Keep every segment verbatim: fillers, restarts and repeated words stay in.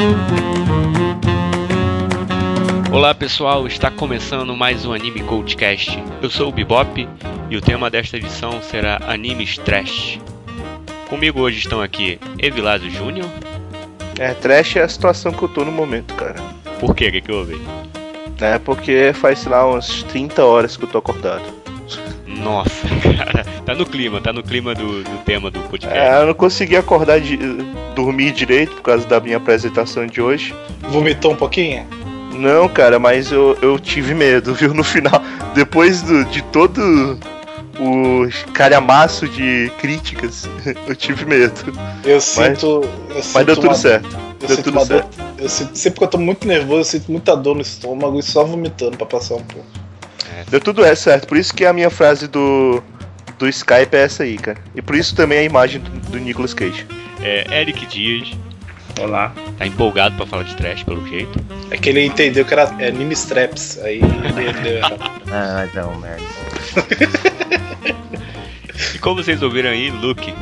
Olá pessoal, está começando mais um Anime Coachcast. Eu sou o Bebop e o tema desta edição será Animes Trash. Comigo hoje estão aqui Evilásio Júnior. É, trash é a situação que eu tô no momento, cara. Por quê? O que que houve? É porque faz, sei lá, umas trinta horas que eu tô acordado. Nossa, cara, tá no clima, tá no clima do, do tema do podcast. É, eu não consegui acordar, de, dormir direito por causa da minha apresentação de hoje. Vomitou um pouquinho? Não, cara, mas eu, eu tive medo, viu? No final, depois do, de todo o calhamaço de críticas, eu tive medo. Eu sinto. Mas, eu sinto mas deu tudo uma, certo. Eu deu sinto tudo uma certo. Dor, eu sinto, sempre que eu tô muito nervoso, eu sinto muita dor no estômago e só vomitando pra passar um pouco. É. Deu tudo é certo, por isso que a minha frase do, do Skype é essa aí, cara. E por isso também a imagem do, do Nicolas Cage. É, Eric Dias. Olá. Tá empolgado pra falar de trash, pelo jeito. É que ele entendeu que era é, anime straps, aí ele deu errado. Ah, não, merda. E como vocês ouviram aí, Luke.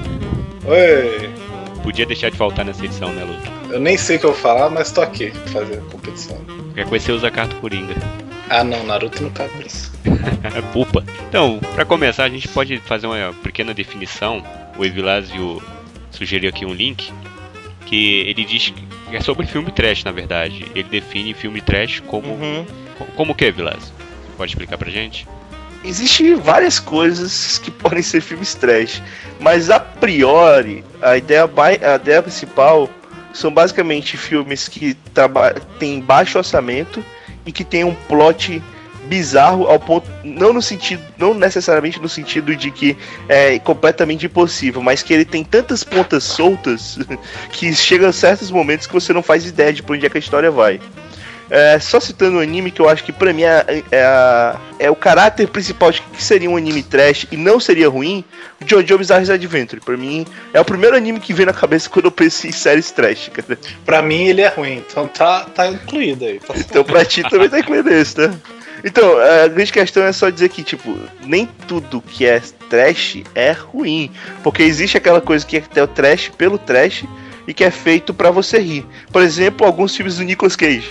Oi, Podia deixar de faltar nessa edição, né, Luke? eu nem sei o que eu vou falar, mas tô aqui fazendo competição. Qualquer coisa você usa a carta Coringa. Ah não, Naruto não cabe nisso. É pupa. Então, pra começar, a gente pode fazer uma pequena definição. O Evilásio sugeriu aqui um link que ele diz que é sobre filme trash, na verdade. Ele define filme trash como... Uhum. Como o que, Evilásio? Pode explicar pra gente? Existem várias coisas que podem ser filmes trash, mas a priori, a ideia, ba- a ideia principal são basicamente filmes que traba- têm baixo orçamento e que tem um plot bizarro ao ponto, não no sentido, não necessariamente no sentido de que é completamente impossível, mas que ele tem tantas pontas soltas que chega a certos momentos que você não faz ideia de pra onde é que a história vai. É, só citando um anime que eu acho que pra mim é, é, a- é o caráter principal de que seria um anime trash e não seria ruim, o JoJo Bizarre Adventure. Pra mim é o primeiro anime que vem na cabeça quando eu penso em séries trash, cara. Pra mim ele é ruim, então tá, tá incluído aí. Tá Então pra ti também tá incluído esse, né? Então, a grande questão é só dizer que, tipo, nem tudo que é trash é ruim. Porque existe aquela coisa que é o trash pelo trash e que é feito pra você rir. Por exemplo, alguns filmes do Nicolas Cage.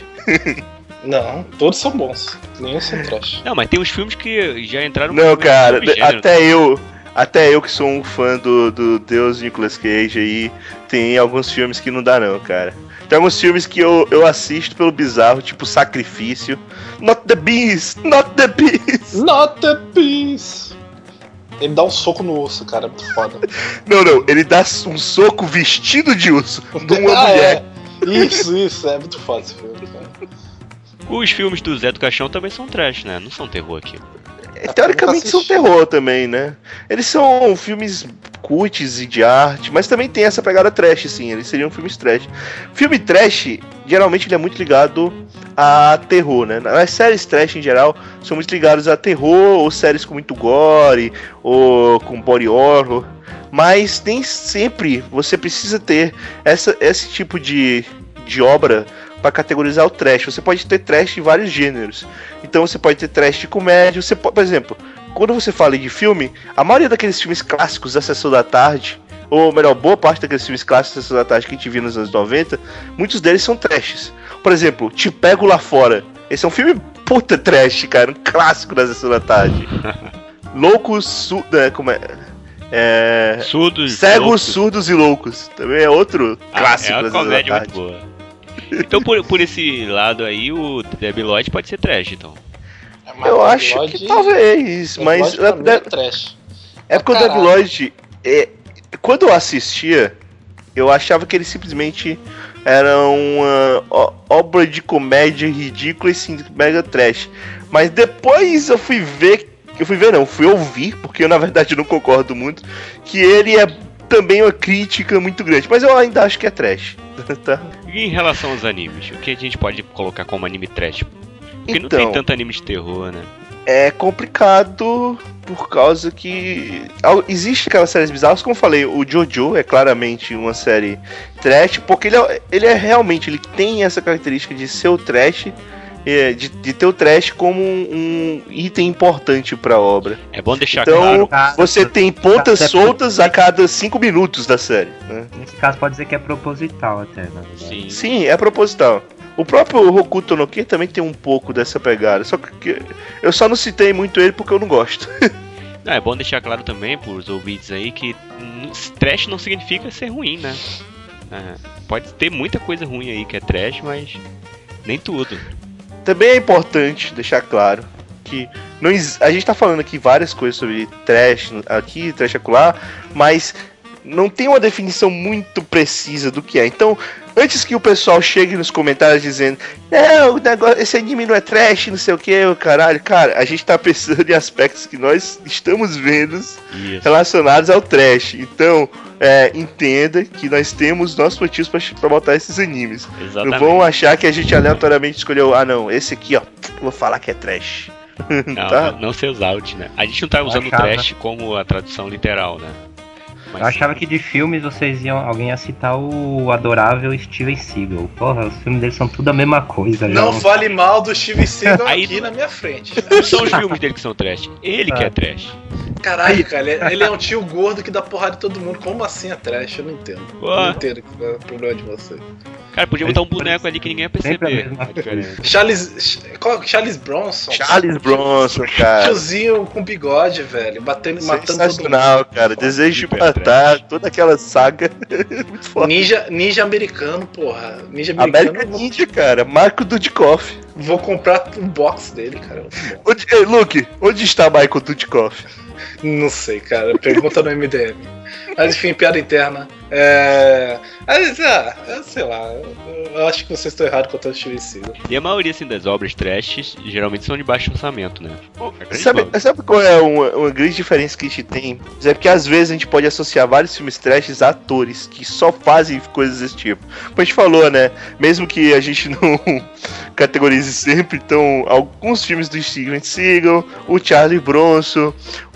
Não, todos são bons, nenhum são trash. Não, mas tem uns filmes que já entraram... Não, no cara, subgênero. até eu, até eu que sou um fã do, do Deus Nicolas Cage aí, tem alguns filmes que não dá não, cara. Tem alguns filmes que eu, eu assisto pelo bizarro, tipo Sacrifício. Not the Beast, not the Beast. Not the Beast. Ele dá um soco no urso, cara, é muito foda. Não, não, ele dá um soco vestido de urso numa Ah, mulher. é. Isso, isso, é muito foda esse filme, cara. Os filmes do Zé do Caixão também são trash, né? Não são terror aqui. É, teoricamente são terror também, né? Eles são filmes cults e de arte, mas também tem essa pegada trash, sim. Eles seriam filmes trash. Filme trash, geralmente ele é muito ligado a terror, né? As séries trash em geral são muito ligadas a terror, ou séries com muito gore, ou com body horror. Mas nem sempre você precisa ter essa, esse tipo de, de obra para categorizar o trash. Você pode ter trash em vários gêneros. Então você pode ter trash de comédia. Você pode, por exemplo, quando você fala de filme, a maioria daqueles filmes clássicos da Sessão da Tarde, ou melhor, boa parte daqueles filmes clássicos da Sessão da Tarde que a gente viu nos anos noventa, muitos deles são trashes. Por exemplo, Te Pego Lá Fora. Esse é um filme puta trash, cara, um clássico da Sessão da Tarde. Loucos, su- né, como é? É... Surdos, Cegos, loucos. Surdos e Loucos. Também é outro Ah, clássico é uma da Sessão da comédia Tarde. muito boa. Então por, por esse lado aí, o Debi Lloyd pode ser trash, então. Eu acho que talvez, mas pra mim é é, trash. é porque o Caralho. Debi Lloyd, é, quando eu assistia, eu achava que ele simplesmente era uma ó- obra de comédia ridícula e sim, mega trash. Mas depois eu fui ver, eu fui ver não, fui ouvir, porque eu na verdade não concordo muito, que ele é também uma crítica muito grande, mas eu ainda acho que é trash. Tá? E em relação aos animes, o que a gente pode colocar como anime trash? Porque não Então, tem tanto anime de terror, né? é complicado por causa que al- existe aquelas séries bizarras, como eu falei, o JoJo é claramente uma série trash, porque ele é, ele é realmente, ele tem essa característica de ser o trash é, de, de ter o trash como um, um item importante pra obra. É bom deixar então, claro. Você tem pontas soltas a cada cinco minutos da série, né? Nesse caso pode dizer que é proposital até, né? Sim. Sim, é proposital. O próprio Hokuto no Ken também tem um pouco dessa pegada, só que eu só não citei muito ele porque eu não gosto. Não, é bom deixar claro também pros ouvintes aí que trash não significa ser ruim, né? É, pode ter muita coisa ruim aí que é trash, mas nem tudo. Também é importante deixar claro que não, a gente tá falando aqui várias coisas sobre trash aqui, trash acolá, mas não tem uma definição muito precisa do que é. Então, antes que o pessoal chegue nos comentários dizendo não, o negócio, esse anime não é trash, não sei o que, caralho, cara, a gente tá pensando em aspectos que nós estamos vendo Isso. relacionados ao trash. Então, é, entenda que nós temos nossos motivos pra, pra botar esses animes. Exatamente. Não vão achar que a gente aleatoriamente escolheu, ah não, esse aqui, ó, vou falar que é trash. Não, tá? não, não seus out, né? A gente não tá usando trash como a tradução literal, né? Mas... Eu achava que de filmes vocês iam. Alguém ia citar o adorável Steven Seagal. Porra, os filmes dele são tudo a mesma coisa. Não já. fale mal do Steven Seagal Aí, aqui na minha frente. Não são os filmes dele que são trash. Ele Ah. que é trash. Caralho, cara, ele- ele é um tio gordo que dá porrada em todo mundo. Como assim é trash? Eu não entendo. Eu não entendo o que é o problema de vocês. Cara, podia botar um boneco ali que ninguém ia Sempre a perceber mesma a diferença. Charles. Qual, Charles Bronson. Charles Bronson, cara. Tiozinho com bigode, velho. Batendo, matando todo mundo. Sensacional, cara. Desejo de Hiper matar, toda aquela saga. Muito foda. Ninja, ninja americano, porra. Ninja americano. América eu vou, Ninja, cara. Marco Dudikoff. vou comprar um box dele, cara. Muito bom. Onde, Ei, Luke, onde está Michael Dudikoff? Não sei, cara. Pergunta no M D M. Mas enfim, piada interna. É. Mas, ah, eu sei lá. Eu, eu acho que vocês estão errados quanto ao Steven Seagal. E a maioria assim, das obras trash geralmente são de baixo orçamento, né? A grande Sabe, maioria. sabe qual é uma, uma grande diferença que a gente tem? É porque às vezes a gente pode associar vários filmes trash a atores que só fazem coisas desse tipo. Como a gente falou, né? Mesmo que a gente não categorize sempre, então, alguns filmes do Steven Seagal, o Charlie Bronson,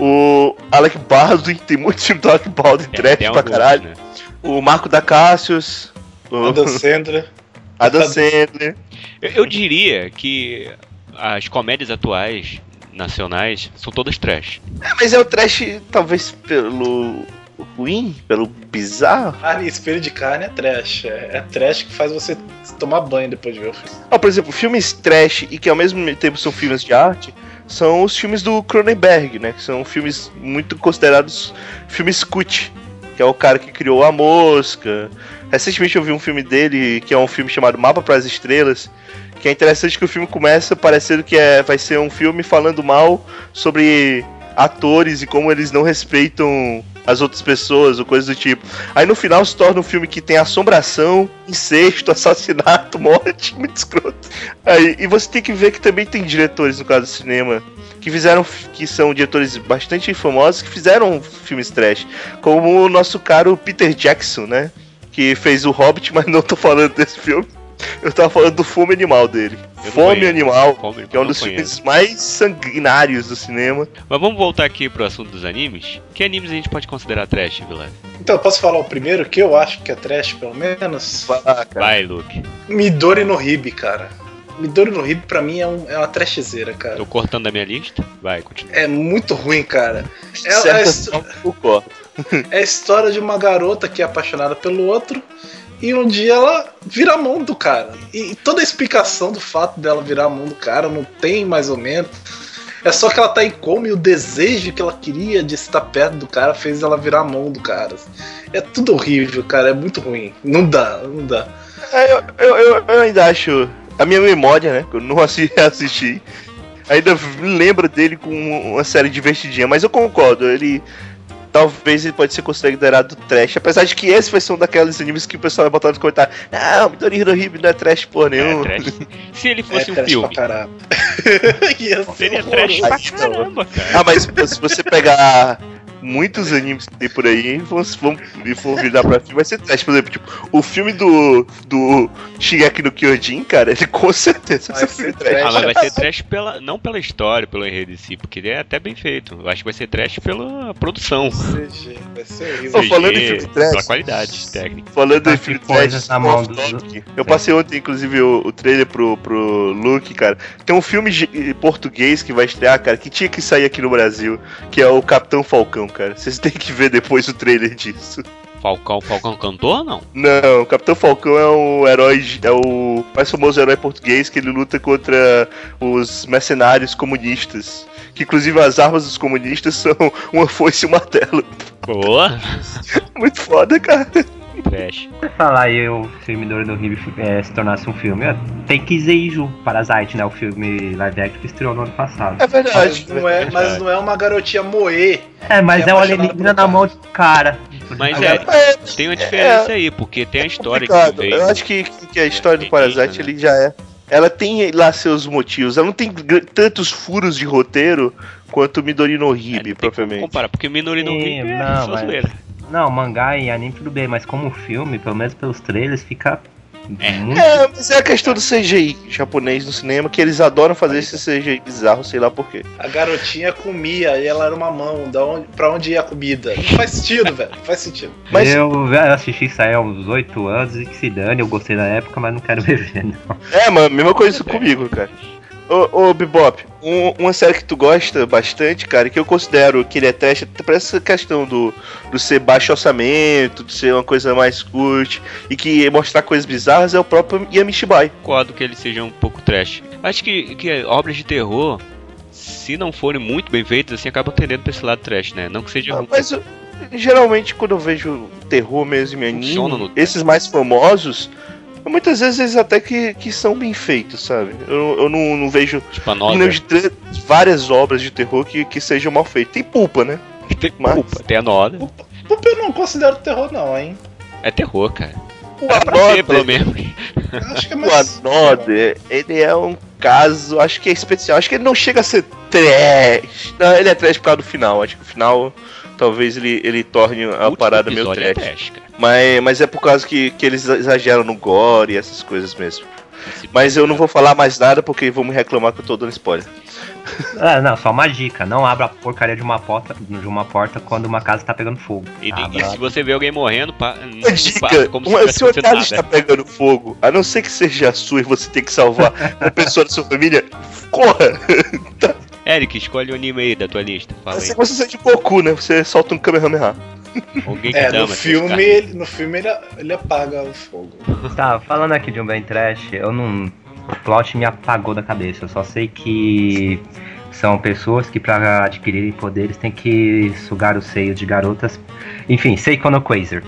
o Alec Baldwin, tem muitos filmes do Alec Baldwin É, trash tem pra alguns, caralho. né? O Marco da Cassius, o Adam Sandler. Adam Sandler. Eu, eu diria que as comédias atuais nacionais são todas trash. É, mas é o trash, talvez pelo ruim, pelo bizarro. Carne, espelho de carne é trash. É, é trash que faz você tomar banho depois de ver o filme. Ah, por exemplo, filmes trash e que ao mesmo tempo são filmes de arte são os filmes do Cronenberg, né? Que são filmes muito considerados filmes cult, que é o cara que criou A Mosca. Recentemente eu vi um filme dele, que é um filme chamado Mapa para as Estrelas, que é interessante que o filme começa parecendo que é, vai ser um filme falando mal sobre atores e como eles não respeitam as outras pessoas ou coisas do tipo. Aí no final se torna um filme que tem assombração, incesto, assassinato, morte, muito escroto. Aí, e você tem que ver que também tem diretores, no caso do cinema, que fizeram, que são diretores bastante famosos, que fizeram filmes trash, como o nosso caro Peter Jackson, né? Que fez o Hobbit, mas não tô falando desse filme. Eu tava falando do Fome Animal dele. Eu Fome conheço. Animal, Fome, que é um não dos conheço. filmes mais sanguinários do cinema. Mas vamos voltar aqui pro assunto dos animes. Que animes a gente pode considerar trash, Vilar? Então, eu posso falar o primeiro que eu acho que é trash, pelo menos? Vai lá, cara. Vai, Luke. Midori no Hibi, cara. Midori no Hibi pra mim é, um, é uma trashzeira, cara. Tô cortando da minha lista? Vai, continua. É muito ruim, cara. É, De certa é, a histó- forma, eu concordo. é a história de uma garota que é apaixonada pelo outro e um dia ela vira a mão do cara. E, e toda a explicação do fato dela virar a mão do cara não tem mais ou menos. É só que ela tá em coma e o desejo que ela queria de estar perto do cara fez ela virar a mão do cara. É tudo horrível, cara. É muito ruim. Não dá, não dá. É, eu, eu, eu, eu ainda acho. A minha memória, né? Que eu não assi- assisti. Ainda me lembro dele com uma série divertidinha. Mas eu concordo, ele. Talvez ele pode ser considerado trash. Apesar de que esse vai ser um daqueles animes que o pessoal vai botar nos comentários. Não, Midori Hirohime não é trash porra É nenhuma. trash. Se ele fosse é um trash filme, pra caralho. Ia ser seria horroroso. trash pra Aí, não. caramba, cara. Ah, mas se você pegar muitos animes que tem por aí vão, vão, vão virar pra filme, vai ser trash. Por exemplo, tipo, o filme do, do Shingeki no Kyojin, cara, ele com certeza vai ser trash. Ah, mas vai ser trash pela, não pela história, pelo enredo em si, porque ele é até bem feito. Eu acho que vai ser trash pela produção. C G, vai ser horrível. Tô falando em filme trash. Pela qualidade técnica. Falando em filme trash, na mão do... eu passei ontem, inclusive, o, o trailer pro, pro Luke, cara. Tem um filme de, português que vai estrear, cara, que tinha que sair aqui no Brasil, que é o Capitão Falcão, cara. Vocês têm que ver depois o trailer disso. Falcão, Falcão cantor ou não? Não, o Capitão Falcão é o herói, é o mais famoso herói português que ele luta contra os mercenários comunistas. Que inclusive as armas dos comunistas são uma foice e um martelo. Boa! Muito foda, cara. Trash. Se falar aí o filme do Horrível é, se tornasse um filme, é, tem Kiseiju, Parasite, né? O filme live action que estreou no ano passado. É verdade. Mas não é, mas não é uma garotinha moe. É, mas é, é uma alienígena na mão de cara. Mas é, é, tem uma diferença é, aí, porque tem a história complicado. que veio. Eu acho que, que a história do Parasite ele já é. Ela tem lá seus motivos. Ela não tem tantos furos de roteiro quanto Midori no Hibi, é, propriamente. Comparar, porque Midori no Hibi é não, só mas... zoeira. Não, mangá e anime tudo bem, mas como filme, pelo menos pelos trailers, fica é. muito... É, mas é a questão do C G I japonês no cinema, que eles adoram fazer esse C G I bizarro, sei lá porquê. A garotinha comia e ela era uma mão, da onde, pra onde ia a comida? Não faz sentido, velho, não faz sentido. Mas... Eu assisti isso aí há uns oito anos e que se dane, eu gostei da época, mas não quero rever, não. É, mano, mesma coisa comigo, cara. Ô, ô Bebop, um, uma série que tu gosta bastante, cara, que eu considero que ele é trash, por essa questão do, do ser baixo orçamento, de ser uma coisa mais curte, e que mostrar coisas bizarras, é o próprio Yamishibai. Concordo que ele seja um pouco trash. Acho que, que obras de terror, se não forem muito bem feitas, assim, acabam tendendo pra esse lado trash, né? Não que seja ruim. Mas eu, geralmente, quando eu vejo terror mesmo em anime, esses mais famosos... Muitas vezes eles até que, que são bem feitos, sabe? Eu, eu não, não vejo tipo não de ter várias obras de terror que, que sejam mal feitas. Tem Pulpa, né? Tem Mas... Pulpa, tem a Noda. Pulpa, Pulpa eu não considero terror não, hein? É terror, cara. O Anode, pelo menos. Acho que é mais... O Anode, ele é um caso, acho que é especial. Acho que ele não chega a ser trash. Não, ele é trash por causa do final. Acho que o final... Talvez ele, ele torne a o parada meio trash. É trash, mas, mas é por causa que, que eles exageram no gore e essas coisas mesmo. Esse mas eu não vou falar mais nada porque vão me reclamar que eu tô dando spoiler. É, não, só uma dica. Não abra a porcaria de uma porta, de uma porta quando uma casa tá pegando fogo. E, e se você vê alguém morrendo, pa, uma dica, como se, uma, se uma casa está pegando fogo, a não ser que seja a sua e você tem que salvar uma pessoa da sua família, corra! Tá. Eric, escolhe o anime aí da tua lista. Fala aí. Você sai de Goku, né? Você solta um Kamehameha. Alguém que é, dama, no filme, ele, no filme ele, ele apaga o fogo. Tá, falando aqui de um bem trash, eu não... O plot me apagou da cabeça. Eu só sei que são pessoas que pra adquirirem poderes tem que sugar o seio de garotas. Enfim, Seiko no Quasar.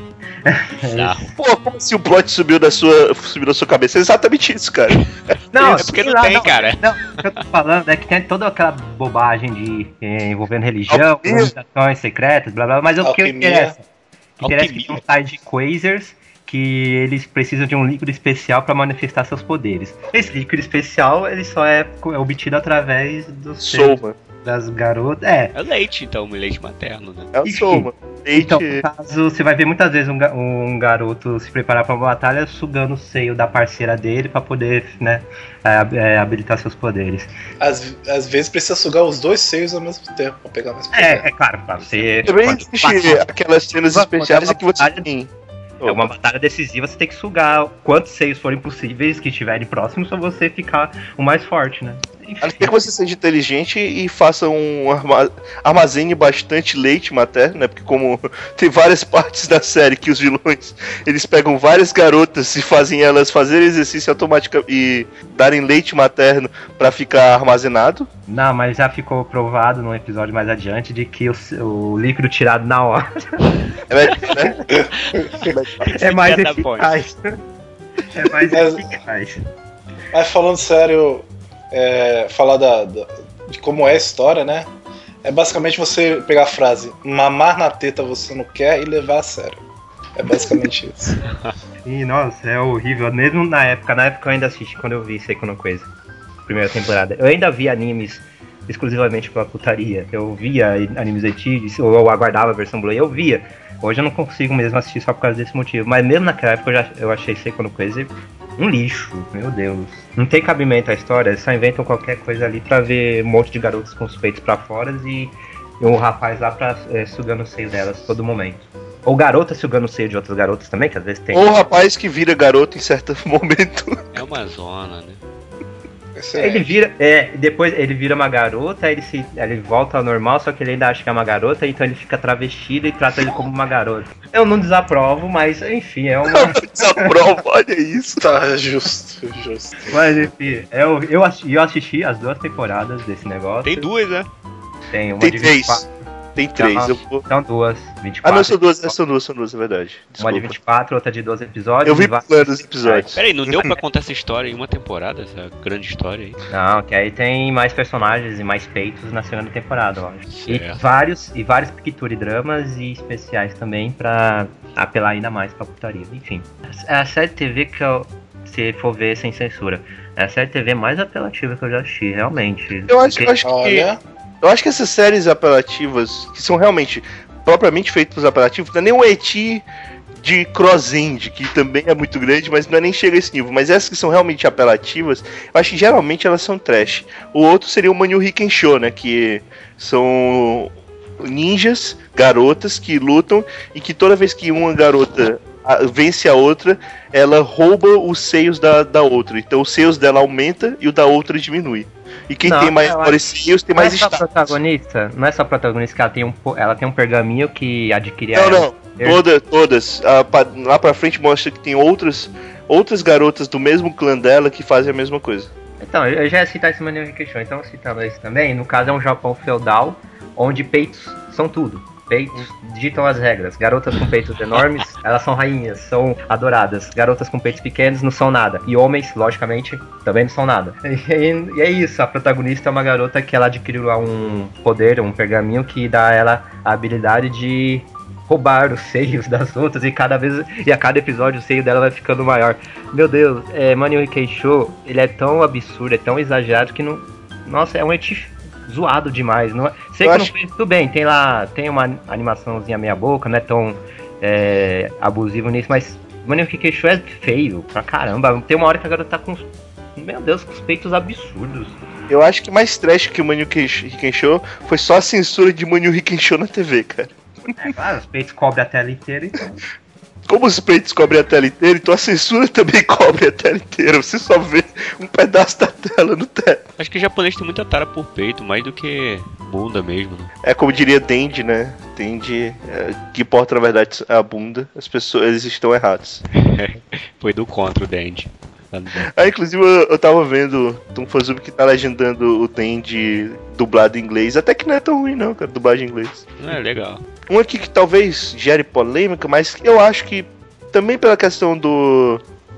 Pô, como se o plot subiu da sua, subiu da sua cabeça? É exatamente isso, cara. Não, é porque não lá, tem, não, cara. Não, o que eu tô falando é que tem toda aquela bobagem de eh, envolvendo religião, organizações secretas, blá blá, mas o que interessa? O que interessa é que tem um site de Quasars que eles precisam de um líquido especial para manifestar seus poderes. Esse líquido especial ele só é obtido através do Soma. Das garotas. É. É leite, então, leite materno, né? É o Soma. Leite... Então, no caso, você vai ver muitas vezes um, um garoto se preparar para uma batalha sugando o seio da parceira dele para poder, né, é, habilitar seus poderes. Às, às vezes precisa sugar os dois seios ao mesmo tempo para pegar mais poder. É, é claro, pra você. Também existe aquelas cenas especiais em que você tem. É uma batalha decisiva, você tem que sugar quantos seios forem possíveis que estiverem próximos pra você ficar o mais forte, né? A não ser que você seja inteligente e faça um arma- armazene bastante leite materno, né? Porque como tem várias partes da série que os vilões, eles pegam várias garotas e fazem elas fazerem exercício automático e darem leite materno pra ficar armazenado. Não, mas já ficou provado num episódio mais adiante de que o, o líquido tirado na hora é, né? é mais eficaz. É mais mas, eficaz. Mas falando sério, é, falar da, da, de como é a história, né? É basicamente você pegar a frase mamar na teta você não quer e levar a sério. É basicamente isso. E nossa, é horrível. Mesmo na época, na época eu ainda assisti quando eu vi Seiko no Quasar, primeira temporada. Eu ainda vi animes exclusivamente pra putaria. Eu via animes antigos, ou eu aguardava a versão Blu-ray, eu via. Hoje eu não consigo mesmo assistir só por causa desse motivo. Mas mesmo naquela época eu, já, eu achei Seiko no Crazy um lixo, meu Deus. Não tem cabimento a história, eles só inventam qualquer coisa ali pra ver um monte de garotos com os peitos pra fora e, e um rapaz lá pra, é, sugando o seio delas todo momento. Ou garota sugando o seio de outras garotas também, que às vezes tem. Ou rapaz que vira garoto em certo momento. É uma zona, né? Ele vira, é, depois ele vira uma garota, ele, se, ele volta ao normal, só que ele ainda acha que é uma garota, então ele fica travestido e trata ele como uma garota. Eu não desaprovo, mas enfim, é uma... Eu desaprovo, olha isso. Tá, justo, justo. Mas enfim, eu, eu, eu assisti as duas temporadas desse negócio. Tem duas, né? Tem uma Tem de três. vinte e quatro. Tem três. São, eu vou... são duas, vinte e Ah, quatro. não, são duas, são duas, são duas, é verdade. Desculpa. Uma de vinte e quatro, outra de doze episódios. Eu vi vários... plano dos episódios. Peraí, não deu pra contar essa história em uma temporada, essa grande história aí? Não, que aí tem mais personagens e mais peitos na segunda temporada, eu acho. E Certo. vários, e vários Picture dramas e especiais também pra apelar ainda mais pra putaria. Enfim, é a série T V que eu, se for ver sem censura, é a série T V mais apelativa que eu já assisti, realmente. Eu acho, Porque- eu acho que. Olha, Eu acho que essas séries apelativas, que são realmente propriamente feitas apelativos, não é nem um eti de cross-end, que também é muito grande, mas não é nem chega a esse nível. Mas essas que são realmente apelativas, eu acho que geralmente elas são trash. O outro seria o Manyu Hikensho, né? Que são ninjas, garotas que lutam e que toda vez que uma garota a- vence a outra, ela rouba os seios da, da outra. Então os seios dela aumenta e o da outra diminui. E quem Não, tem mais eu maiores seios tem Não é mais só a status. protagonista, não é só a protagonista que ela tem um, po- ela tem um pergaminho que adquire Não, ela. não. Toda, todas. Ah, pa- lá pra frente mostra que tem outras, outras garotas do mesmo clã dela que fazem a mesma coisa. Então, eu já ia citar esse Manyu Hikensho, então citando esse também, no caso é um Japão feudal, onde peitos são tudo. Peitos ditam as regras. Garotas com peitos enormes, elas são rainhas, são adoradas. Garotas com peitos pequenos não são nada. E homens, logicamente, também não são nada. E, e é isso, a protagonista é uma garota que ela adquiriu lá um poder, um pergaminho que dá a ela a habilidade de roubar os seios das outras, e cada vez e a cada episódio o seio dela vai ficando maior. Meu Deus, é, Manyu Hikensho, ele é tão absurdo, é tão exagerado que não, nossa, é um eti zoado demais. Não é, sei Eu que não acho- fez tudo bem, tem lá, tem uma animaçãozinha meia boca, não é tão é, abusivo nisso, mas Manyu Hikensho é feio pra caramba. Tem uma hora que a garota tá com os, meu Deus, com os peitos absurdos. Eu acho que mais trash que o Manyu Hikensho foi só a censura de Manyu Hikensho na T V, cara. É claro, os peitos cobrem a tela inteira, então. Como os peitos cobrem a tela inteira, então a censura também cobre a tela inteira. Você só vê um pedaço da tela no teto. Acho que o japonês tem muita tara por peito, mais do que bunda mesmo, né? É como diria Dendi, né? Dendi, é, que importa na verdade a bunda. As pessoas eles estão errados. Foi do contra o Dandy. Ah, inclusive eu, eu tava vendo um fãsub que tá legendando o Dendi dublado em inglês. Até que não é tão ruim não, cara, dublagem em inglês. É legal. Um aqui que talvez gere polêmica, mas eu acho que também pela questão do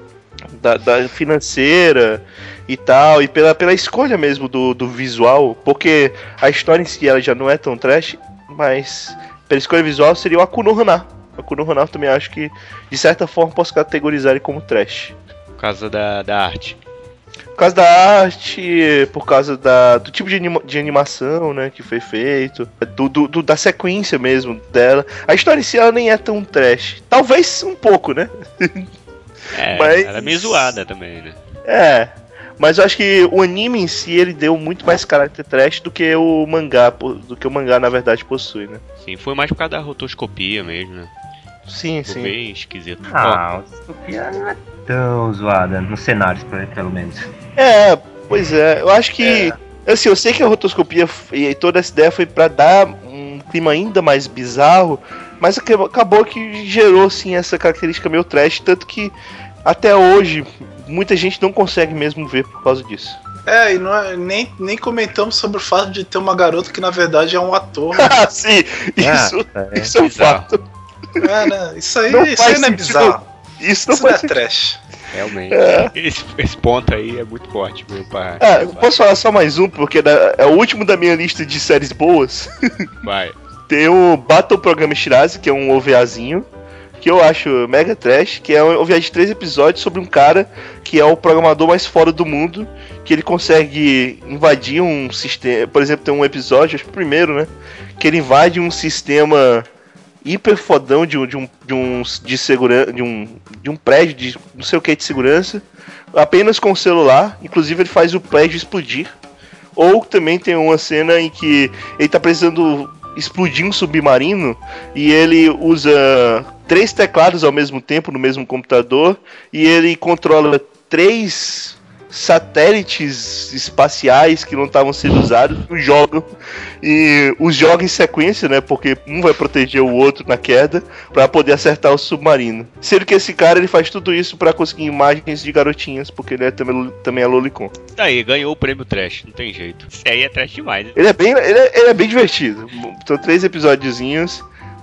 da, da financeira e tal, e pela, pela escolha mesmo do, do visual, porque a história em si ela já não é tão trash, mas pela escolha visual seria o Akuno Hana. O Akuno Hana eu também acho que de certa forma posso categorizar ele como trash. Por causa da, da arte. Por causa da arte, por causa da, do tipo de, anima, de animação, né, que foi feito, do, do, do, da sequência mesmo dela. A história em si ela nem é tão trash. Talvez um pouco, né? É, Mas- ela é meio zoada também, né? É, mas eu acho que o anime em si ele deu muito mais caráter trash do que o mangá, do que o mangá na verdade possui, né? Sim, foi mais por causa da rotoscopia mesmo, né? Sim, Ficou sim. bem esquisito. Ó, Ah, a distopia não é tão zoada, nos cenários, pelo pelo menos. É, pois é, eu acho que assim, eu sei que a rotoscopia e toda essa ideia foi pra dar um clima ainda mais bizarro, mas acabou que gerou sim essa característica meio trash, tanto que até hoje muita gente não consegue mesmo ver por causa disso. É, e não é, nem, nem comentamos sobre o fato de ter uma garota que na verdade é um ator. Ah, sim, isso, Ah, é. isso é um Bizarro. fato. É, né? Isso aí, Não isso faz aí não é sentido. bizarro. Isso não Isso não é faz sentido. trash. Realmente. É. Esse, esse ponto aí é muito forte, meu pai. Ah, eu posso falar só mais um, porque é o último da minha lista de séries boas. Vai. Tem o Battle Program Shirazi, que é um OVAzinho, que eu acho mega trash, que é uma viagem de três episódios sobre um cara que é o programador mais fora do mundo, que ele consegue invadir um sistema. Por exemplo, tem um episódio, acho que o primeiro, né? Que ele invade um sistema hiper fodão de um de um de um de segurança de um de um prédio de não sei o que de segurança, apenas com o celular. Inclusive ele faz o prédio explodir. Ou também tem uma cena em que ele tá precisando explodir um submarino e ele usa três teclados ao mesmo tempo no mesmo computador e ele controla três satélites espaciais que não estavam sendo usados, os jogam e os joga em sequência, né? Porque um vai proteger o outro na queda para poder acertar o submarino. Sendo que esse cara ele faz tudo isso para conseguir imagens de garotinhas, porque ele é também, também é lolicon. Aí ganhou o prêmio trash, não tem jeito. Isso aí é trash demais. Né? Ele é bem, ele é, ele é bem divertido. São três episódiozinhos,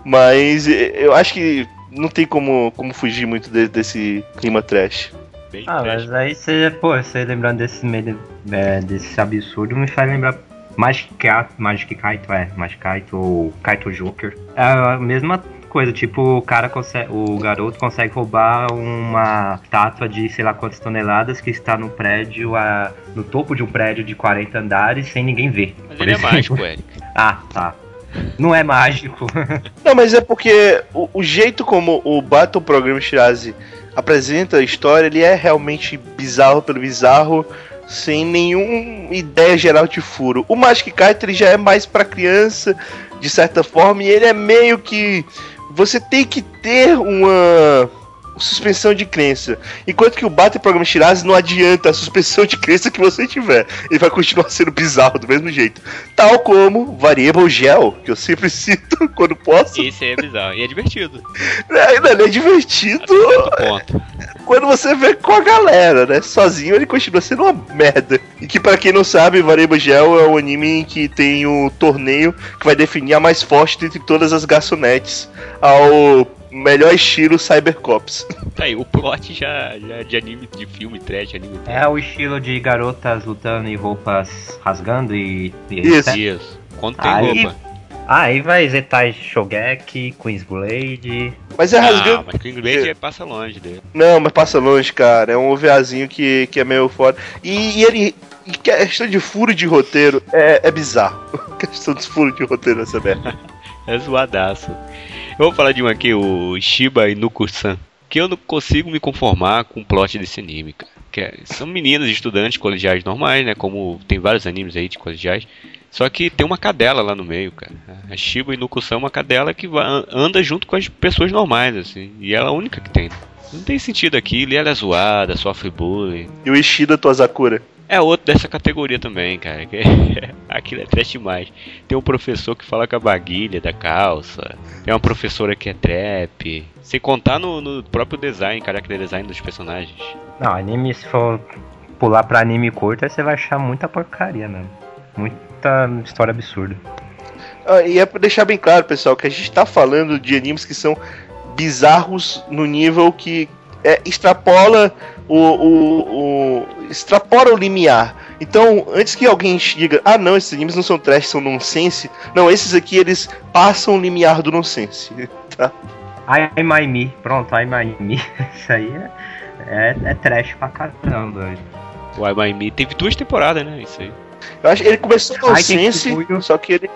mas eu acho que não tem como, como fugir muito de, desse clima trash. Bem ah, trash. Mas aí você, pô, você lembrando desse meio é, desse absurdo, me faz lembrar Magic Kaito, Magic Kaito, é, Magic Kaito ou Kaito Joker. É a mesma coisa, tipo, o cara consegue, o garoto consegue roubar uma estátua de sei lá quantas toneladas que está no prédio, a, no topo de um prédio de quarenta andares sem ninguém ver. Mas ele exemplo. É mágico, Eric. Ah, tá. Não é mágico. Não, mas é porque o, o jeito como o Battle Program Shirazi apresenta a história, ele é realmente bizarro pelo bizarro, sem nenhuma ideia geral de furo. O Magic Kaito ele já é mais pra criança, de certa forma, e ele é meio que... Você tem que ter uma suspensão de crença. Enquanto que o Battle Program Shirazi não adianta a suspensão de crença que você tiver. Ele vai continuar sendo bizarro do mesmo jeito. Tal como Variable Gel, que eu sempre cito quando posso. Esse aí é bizarro. E é divertido. É, não, ele é divertido ponto. Quando você vê com a galera, né? Sozinho ele continua sendo uma merda. E que pra quem não sabe, Variable Gel é um anime em que tem um torneio que vai definir a mais forte entre todas as garçonetes ao melhor estilo Cybercops. Tá aí, o plot já, já de anime, de filme trash, anime trash. É o estilo de garotas lutando em roupas rasgando e... e isso. Né? Isso. Quando tem aí, roupa. Ah, aí vai Zetai Shogeki, Queensblade... Mas é rasgando... Ah, mas Queensblade é. passa longe dele. Não, mas passa longe, cara. É um OVAzinho que, que é meio foda. E, e ele... E questão de furo de roteiro é, é bizarro. A questão dos furos de roteiro nessa merda. É zoadaço. Eu vou falar de um aqui, o Shiba Inuku-san, que eu não consigo me conformar com o plot desse anime, cara. Que é, são meninas estudantes colegiais normais, né? Como tem vários animes aí de colegiais. Só que tem uma cadela lá no meio, cara. A Shiba Inuku-san é uma cadela que vai, anda junto com as pessoas normais, assim. E ela é a única que tem. Não tem sentido aquilo, e ela é zoada, sofre bullying. E o Ishida Tozakura? É outro dessa categoria também, cara. Aquilo é trash demais. Tem um professor que fala com a baguilha da calça. Tem uma professora que é trap. Sem contar no, no próprio design, character design dos personagens. Não, anime, se for pular pra anime curto, aí você vai achar muita porcaria mesmo. Muita história absurda. Ah, e é pra deixar bem claro, pessoal, que a gente tá falando de animes que são bizarros no nível que é, extrapola o, o, o extrapola o limiar. Então, antes que alguém diga, ah não, esses animes não são trash, são nonsense. Não, esses aqui eles passam o limiar do nonsense, tá? I My Me, pronto, I My Me. Isso aí é, é, é trash pra caramba. O I My Me teve duas temporadas, né? Isso aí. Eu acho que ele começou nonsense, só que ele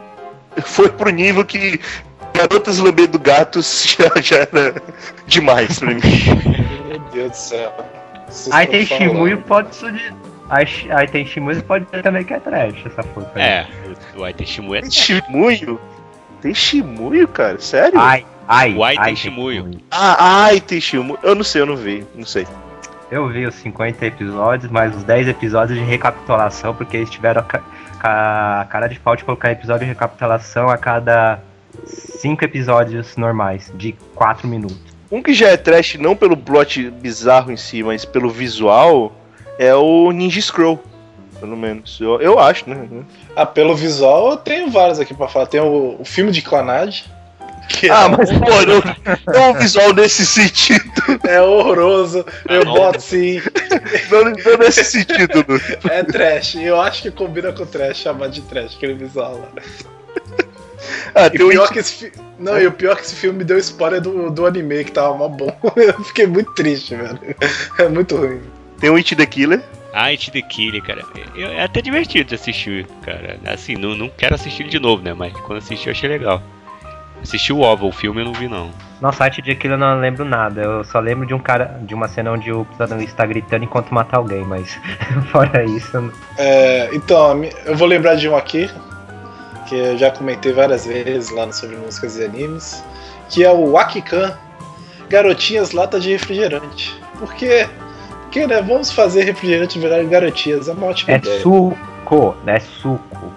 foi pro nível que garotas lambendo gatos já, já era demais pra mim. Meu Deus do céu. Aí tem Shimuyo, pode surgir. Aí tem Shimuyo, pode ter também que é trash essa porra. É, o Ai tem Shimuyo é trash. Tem Shimuyo? Tem Shimuyo, cara? Sério? Ai, ai, o Ai ai tem Shimuyo. Ah, ai tem Shimuyo. Eu não sei, eu não vi, não sei. Eu vi os cinquenta episódios, mais os dez episódios de recapitulação, porque eles tiveram a, a, a cara de pau de colocar episódio de recapitulação a cada cinco episódios normais, de quatro minutos. Um que já é trash não pelo plot bizarro em si, mas pelo visual, é o Ninja Scroll, pelo menos. Eu, eu acho, né? Ah, pelo visual eu tenho vários aqui pra falar. Tem o, o filme de clonagem. Ah, é mas pô, não, não é um visual nesse sentido. É horroroso, eu não. boto sim. Não, não nesse sentido, Lu. É trash, eu acho que combina com trash, chamar de trash, aquele visual lá. Ah, e, o pior que esse fi... Não, e o pior é que esse filme me deu spoiler do, do anime, que tava mó bom. Eu fiquei muito triste, velho. É muito ruim. Tem o It the Killer. Ah, It the Killer, cara. Eu, é até divertido de assistir, cara. Assim, não, não quero assistir ele de novo, né? Mas quando assisti eu achei legal. Assisti o Ovo, o filme eu não vi, não. Nossa, It the Killer eu não lembro nada. Eu só lembro de um cara, de uma cena onde o protagonista está gritando enquanto mata alguém, mas fora isso... Eu não... é, então, eu vou lembrar de um aqui, que eu já comentei várias vezes lá no Sobre Músicas e Animes, que é o Wakikan, Garotinhas Lata de Refrigerante. Por quê? Porque, né, vamos fazer refrigerante virar garotinhas, é uma ótima é ideia. É suco, né? Suco.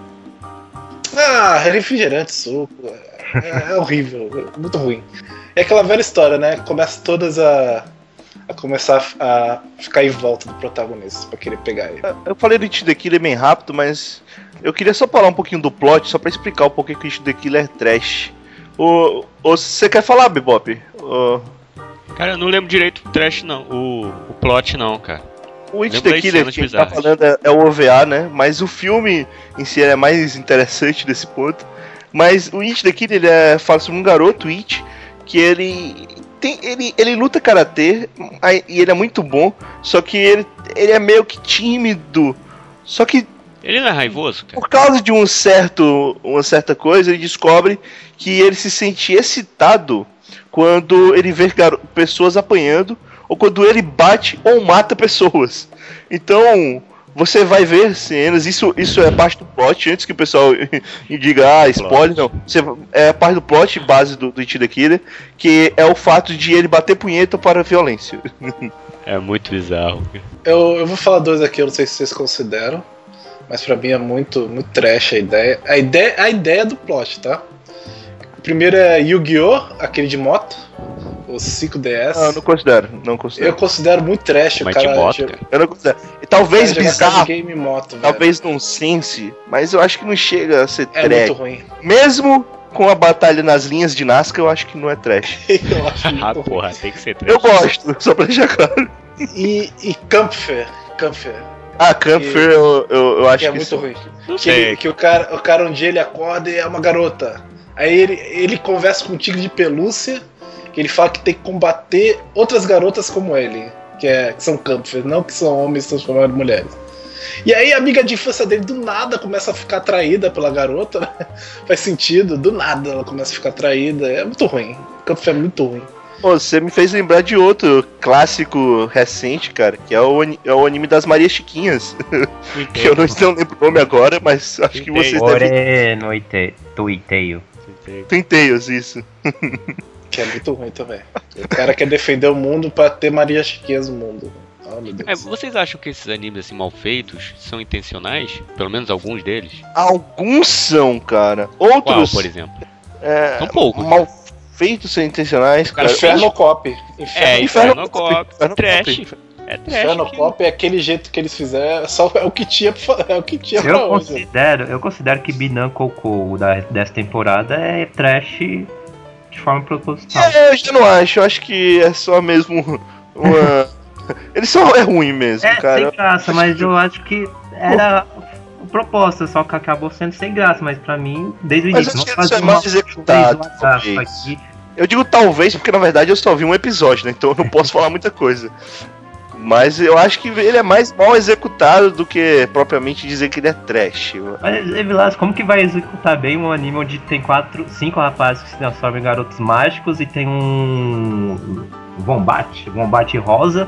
Ah, refrigerante, suco. É, é horrível, é muito ruim. É aquela velha história, né? Começa todas a, a começar a, a ficar em volta do protagonista pra querer pegar ele. Eu falei do It the Killer bem rápido, mas eu queria só falar um pouquinho do plot, só pra explicar o porquê que o It the Killer é trash. Ou você quer falar, Bebop? O... Cara, eu não lembro direito do trash, não. O, o plot, não, cara. O It the Killer que a gente tá falando é, é o O V A, né? Mas o filme em si é mais interessante desse ponto. Mas o It the Killer, ele é, fala sobre um garoto, It, que ele tem, ele, ele luta karatê e ele é muito bom, só que ele, ele é meio que tímido. Só que ele não é raivoso, cara? Por causa de um certo, uma certa coisa, ele descobre que ele se sente excitado quando ele vê pessoas apanhando ou quando ele bate ou mata pessoas. Então, você vai ver cenas, isso, isso é parte do plot, antes que o pessoal diga, ah, spoiler, não. Você, é parte do plot base do, do It the Killer, que é o fato de ele bater punheta para a violência. É muito bizarro. Eu, eu vou falar dois aqui, eu não sei se vocês consideram, mas pra mim é muito, muito trash a ideia. A ideia, a ideia do plot, tá? O primeiro é Yu-Gi-Oh!, aquele de moto. O cinco D S. Ah, não considero, não considero. Eu considero muito trash, mas o cara. De moto, cara. Eu não considero. E talvez bizarro, game moto, talvez não sense, mas eu acho que não chega a ser é trash. É muito ruim. Mesmo com a batalha nas linhas de Nazca, eu acho que não é trash. Eu acho muito ah, ruim. porra, tem que ser trash. Eu gosto, só pra deixar claro. E, e Kampfer. Kampfer. Ah, Kampfer, eu, eu, eu acho que é que muito sim. ruim. Não que, sei. Ele, que o cara, o cara um dia ele acorda e é uma garota. Aí ele, ele conversa com um tigre de pelúcia, que ele fala que tem que combater outras garotas como ele, que, é, que são Kampfer, não que são homens transformados em mulheres. E aí a amiga de infância dele do nada começa a ficar atraída pela garota, né? Faz sentido, do nada ela começa a ficar atraída, é muito ruim. Kampfer é muito ruim. Pô, você me fez lembrar de outro clássico recente, cara, que é o, é o anime das Maria Chiquinhas. Que eu não, não lembro o nome agora, mas acho que vocês devem... Ore Tuiteio. Tuiteios, isso. Que é muito ruim também. O cara quer defender o mundo pra ter Maria Chiquinhas no mundo. Oh, meu Deus. É, vocês acham que esses animes assim mal feitos são intencionais? Pelo menos alguns deles? Alguns são, cara. Outros... Qual, por exemplo? É, são poucos. Mal feitos são intencionais, cara. Inferno Cop. É, Inferno Cop. Trash. É trash. Inferno Cop é aquele jeito que eles fizeram, só é o que tinha, é o que tinha pra eu hoje. Considero, eu considero que Binan Coco da, dessa temporada é trash de forma proposital. É, eu já não acho, eu acho que é só mesmo uma... Eles só é ruim mesmo, é, cara. Sem graça, mas eu acho que era proposta, só que acabou sendo sem graça, mas pra mim, desde o mas início... Mas acho que isso é mais executado, talvez. Eu digo talvez porque na verdade eu só vi um episódio, né? Então eu não posso falar muita coisa. Mas eu acho que ele é mais mal executado do que propriamente dizer que ele é trash. Mas, Vilas, como que vai executar bem um anime onde tem quatro, cinco rapazes que se transformam em garotos mágicos e tem um Bombate, Bombate rosa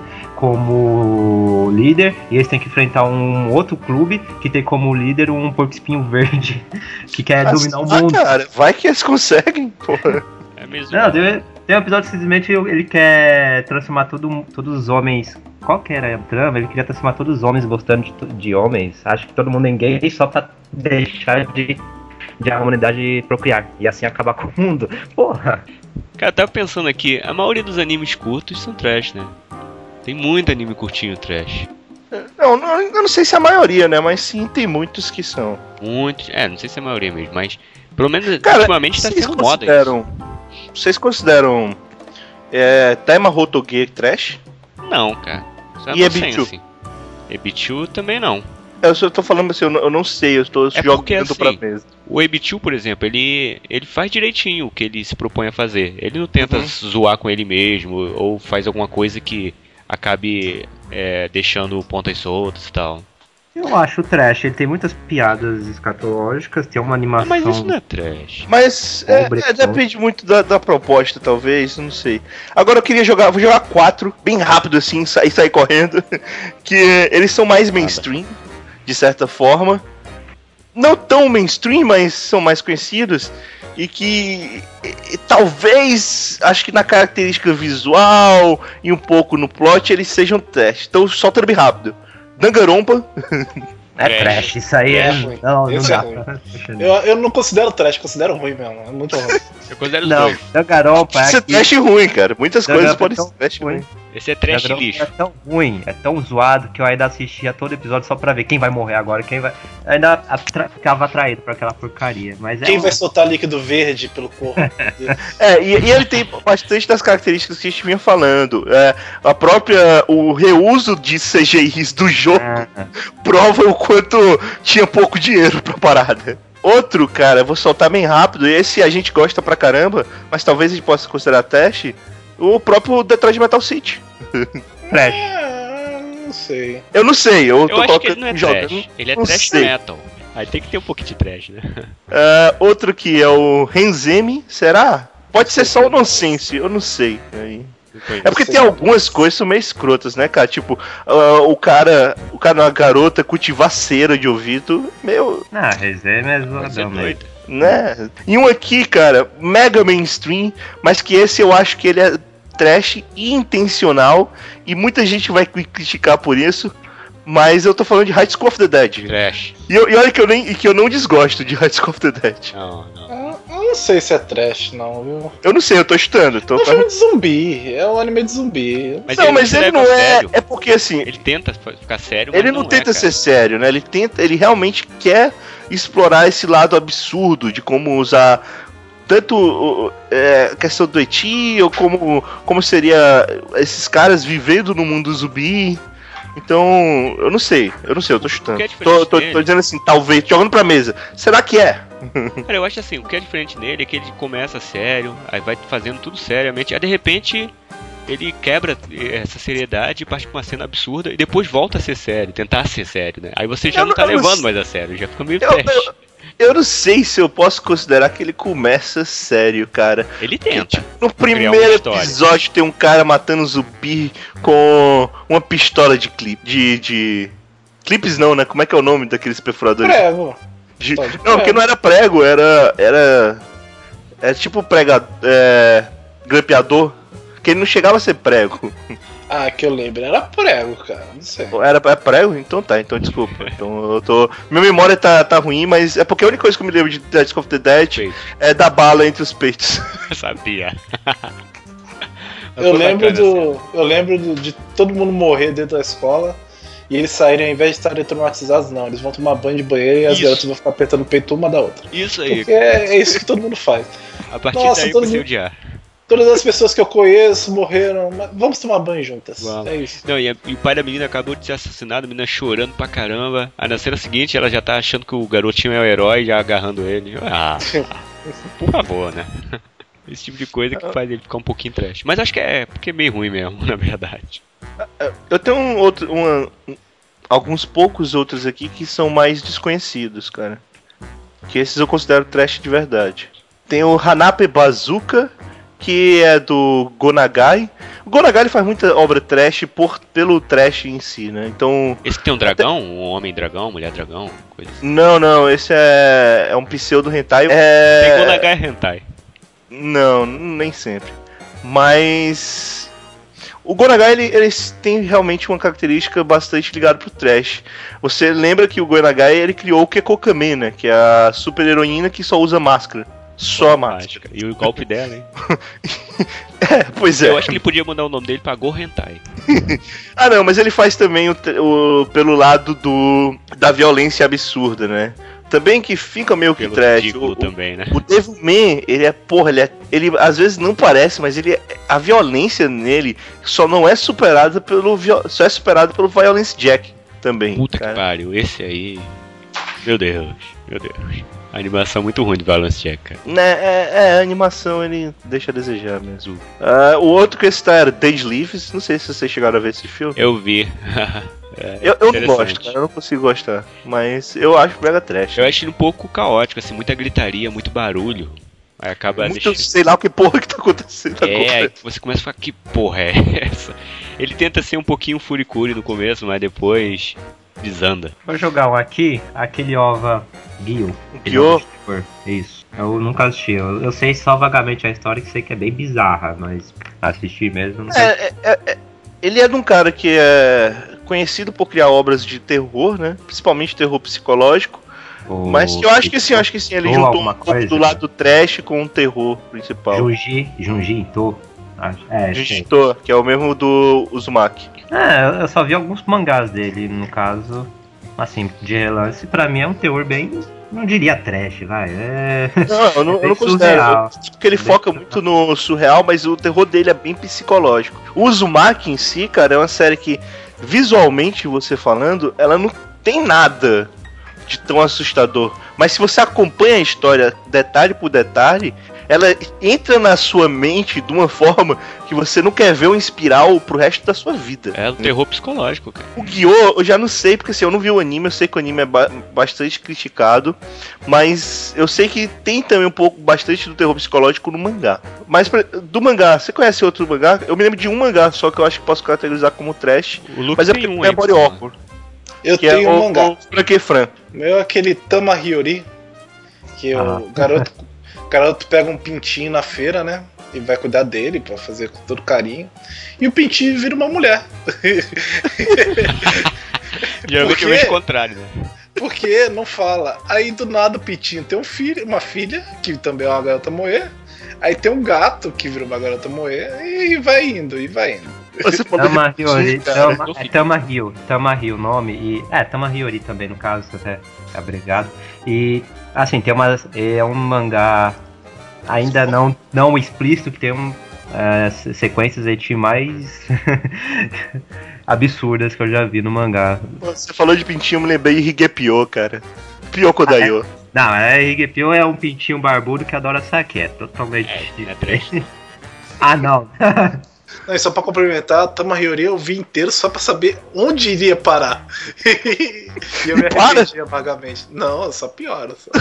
como líder, e eles têm que enfrentar um outro clube que tem como líder um porco-espinho verde que quer ah, dominar o mundo. Ah, cara, vai que eles conseguem, porra. É mesmo. Não, tem, tem um episódio que simplesmente ele quer transformar todo, todos os homens. Qual que era a trama? Ele queria transformar todos os homens gostando de, de homens. Acho que todo mundo é gay só pra deixar de, de a humanidade procriar. E assim acabar com o mundo. Porra! Cara, eu tava pensando aqui, a maioria dos animes curtos são trash, né? Tem muito anime curtinho trash. Não, não, eu não sei se é a maioria, né? Mas sim, tem muitos que são. Muitos, é, não sei se é a maioria mesmo, mas pelo menos cara, ultimamente tá sendo moda isso. Vocês consideram é, Taima Hotoge trash? Não, cara. Isso é e Ebichu? assim. Ebichu também não. Eu só tô falando assim, eu não, eu não sei, eu estou é jogando porque, assim, pra mesa. O A B dois, por exemplo, ele, ele faz direitinho o que ele se propõe a fazer. Ele não tenta Uhum. zoar com ele mesmo, ou faz alguma coisa que acabe é, deixando pontas soltas e tal. Eu acho trash, ele tem muitas piadas escatológicas, tem uma animação... Mas isso não é trash. Mas é, é, depende muito da, da proposta, talvez, não sei. Agora eu queria jogar, vou jogar quatro, bem rápido assim, e sair, sair correndo. Que eles são mais mainstream, de certa forma. Não tão mainstream, mas são mais conhecidos. E que e, e, talvez, acho que na característica visual e um pouco no plot, eles sejam trash. Então solta bem rápido. Danganronpa. É trash, isso aí é. é ruim. Não, não Esse dá. é ruim. Eu, eu não considero trash, considero ruim mesmo. É muito ruim. Eu considero os Não, dois. Danganronpa é. Isso é aqui- trash ruim, cara. Muitas coisas Danganronpa podem é tão ser trash ruim. ruim. Esse é trash Danganronpa lixo. É tão ruim, é tão zoado que eu ainda assistia todo episódio só pra ver quem vai morrer agora, quem vai. Eu ainda atra... ficava atraído pra aquela porcaria. Mas é Quem um- vai soltar líquido verde pelo corpo? É, e, e ele tem bastante das características que a gente vinha falando. É, a própria. O reuso de C G Is do jogo Ah, prova o quanto tinha pouco dinheiro pra parada. Outro, cara, eu vou soltar bem rápido. Esse a gente gosta pra caramba, mas talvez a gente possa considerar teste. O próprio Detroit Metal City. trash. Ah, não sei. Eu não sei, eu Eu tô acho que ele não é jogando. trash. Ele é não trash sei. metal. Aí tem que ter um pouquinho de trash, né? Uh, outro que é o Renzemi, será? Pode ser só o nonsense, eu não sei. Aí. É porque tem algumas coisas que são meio escrotas, né, cara? Tipo, uh, o cara, o cara, uma garota cultivar cera de ouvido, meio, Ah, resenha é Pode ser zoadão mesmo. doido. né? E um aqui, cara, mega mainstream, mas que esse eu acho que ele é trash e intencional, e muita gente vai cri- criticar por isso, mas eu tô falando de High School of the Dead. Trash. E, eu- e olha que eu, nem, que eu não desgosto de High School of the Dead. Não, não. Ah, eu não sei se é trash, não, viu? Eu não sei, eu tô chutando. Tô... É um filme de zumbi, é um anime de zumbi. Mas não, ele mas se ele leva não a é. sério. É porque assim, Ele tenta ficar sério, mas ele não, não tenta é, ser sério, né? Ele tenta, ele realmente quer explorar esse lado absurdo de como usar tanto o- é, questão do eti, ou como, como seria esses caras vivendo no mundo zumbi. Então, eu não sei, eu não sei, eu tô chutando. O que é diferente Tô, tô, dele? tô dizendo assim, talvez, jogando pra mesa. Será que é? Cara, eu acho assim, o que é diferente nele é que ele começa sério, aí vai fazendo tudo seriamente, aí de repente ele quebra essa seriedade e parte pra uma cena absurda e depois volta a ser sério, tentar ser sério, né? Aí você já Eu não não- tá eu não levando sei. mais a sério, já fica meio Eu, trash. eu, eu não sei se eu posso considerar que ele começa sério, cara. Ele tenta. No criar uma primeiro história. episódio tem um cara matando zumbi com uma pistola de clipe. De, de. Clipes não, né? Como é que é o nome daqueles perfuradores? Prego. De- Pistola de Não, prego. porque não era prego, era. Era. É tipo prega. É. Grampeador. Que ele não chegava a ser prego. Ah, que eu lembro, era prego, cara, não sei. Era é prego? Então tá, então desculpa. Então eu tô. Minha memória tá, tá ruim, mas é porque a única coisa que eu me lembro de Dead of the Dead Feito. é da bala entre os peitos. Eu sabia. Eu Foi lembro bacana, assim. do. Eu lembro do- de todo mundo morrer dentro da escola e eles saírem, ao invés de estarem traumatizados, não. Eles vão tomar banho de banheiro e as Isso. garotas vão ficar apertando o peito uma da outra. Isso aí. Porque é, é isso que todo mundo faz. A partir Nossa, daí todo você mundo- odiar. Todas as pessoas que eu conheço morreram, mas vamos tomar banho juntas. Vamos. É isso. Não, e, a- e o pai da menina acabou de ser assassinado, a menina chorando pra caramba. Aí na cena seguinte ela já tá achando que o garotinho é o herói, já agarrando ele. Ah, por favor, né? Esse tipo de coisa que faz ele ficar um pouquinho trash. Mas acho que é porque é meio ruim mesmo, na verdade. Eu tenho um outro. Uma, um- alguns poucos outros aqui que são mais desconhecidos, cara. Que esses eu considero trash de verdade. Tem o Hanape Bazooka, que é do Gonagai. O Gonagai ele faz muita obra trash por, pelo trash em si, né? Então. Esse que tem um dragão, um homem dragão, mulher dragão, coisa assim. Não, não, esse é, é um pseudo hentai. É... Tem Gonagai Hentai. Não, nem sempre. Mas o Gonagai ele, ele tem realmente uma característica bastante ligada pro trash. Você lembra que o Gonagai ele criou o Kekokame, né? Que é a super heroína que só usa máscara. Só máscara. Mágica. E o golpe dela, hein? É, pois é. Eu acho que ele podia mudar o nome dele pra Go Hentai. Ah, não, mas ele faz também o, o- pelo lado do da violência absurda, né? Também que fica meio que Pelo trash. ridículo O, também, né? O Devilman, ele é, porra, ele é. Ele às vezes não parece, mas ele é, a violência nele só não é superada pelo. viol- Só é superada pelo Violence Jack. também. Puta cara. que pariu, esse aí. Meu Deus, meu Deus. A animação é muito ruim de Balance Check, cara. Né, é, é, a animação ele deixa a desejar mesmo. Uh, o outro que está era Dead Leaves. Não sei se vocês chegaram a ver esse filme. Eu vi. é, eu eu não gosto, cara, eu não consigo gostar. Mas eu acho mega trash. Eu acho ele um pouco caótico, assim, muita gritaria, muito barulho. Aí acaba muito, deixando... sei lá o que porra que tá acontecendo É, agora. aí você começa a falar, que porra é essa? Ele tenta ser um pouquinho furicuri no começo, mas depois desanda. Vou jogar um aqui, aquele Ova Gil. Gil? Isso. Eu nunca assisti. Eu, eu sei só vagamente a história, que sei que é bem bizarra, mas assistir mesmo não é, é, é, ele é de um cara que é conhecido por criar obras de terror, né? Principalmente terror psicológico. O... Mas eu acho que sim, eu acho que sim. Ele juntou um pouco do lado do trash com o terror principal. Junji, Junji Ito. É, Junji Ito, que é o mesmo do Uzumaki. É, eu só vi alguns mangás dele, no caso, assim, de relance. Pra mim é um teor bem, não diria trash, vai. É... Não, eu não, é eu não considero. Porque ele bem foca surreal. muito no surreal, mas o terror dele é bem psicológico. O Uzumaki em si, cara, é uma série que, visualmente você falando, ela não tem nada de tão assustador. Mas se você acompanha a história detalhe por detalhe, ela entra na sua mente de uma forma que você não quer ver uma espiral pro resto da sua vida. É um terror psicológico, cara. O Gyo, eu já não sei, porque assim, eu não vi o anime, eu sei que o anime é ba- bastante criticado, mas eu sei que tem também um pouco, bastante do terror psicológico no mangá. Mas pra, do mangá, você conhece outro mangá? Eu me lembro de um mangá, só que eu acho que posso caracterizar como trash, o mas é porque um é body horror. Eu que tenho é um o, mangá. O Frank Fran. Meu é aquele Tama Hiyori, que ah. o garoto, o garoto pega um pintinho na feira, né? E vai cuidar dele pra fazer com todo carinho. E o pintinho vira uma mulher. Geralmente é o contrário, né? Porque não fala. Aí do nada o pintinho tem um filho, uma filha, que também é uma garota moe. Aí tem um gato que vira uma garota moe. E vai indo, e vai indo. Tama Hiyori, Tama, é Tama Hyo, Tama Hyo o nome, e é, Tama Hiyori também no caso, até abrigado. E assim, tem uma, é um mangá ainda não, não explícito, que tem um, é, sequências eti mais absurdas que eu já vi no mangá. Você falou de pintinho, eu me lembrei de Higepyo, cara. Pyoko Daio. Ah, é? Não, é, Higepyo é um pintinho barbudo que adora saque, é totalmente é, é ah, não. Não, e só pra complementar, Tama Hiyori eu vi inteiro só pra saber onde iria parar. E eu me arrependia vagamente. Não, só piora. Só.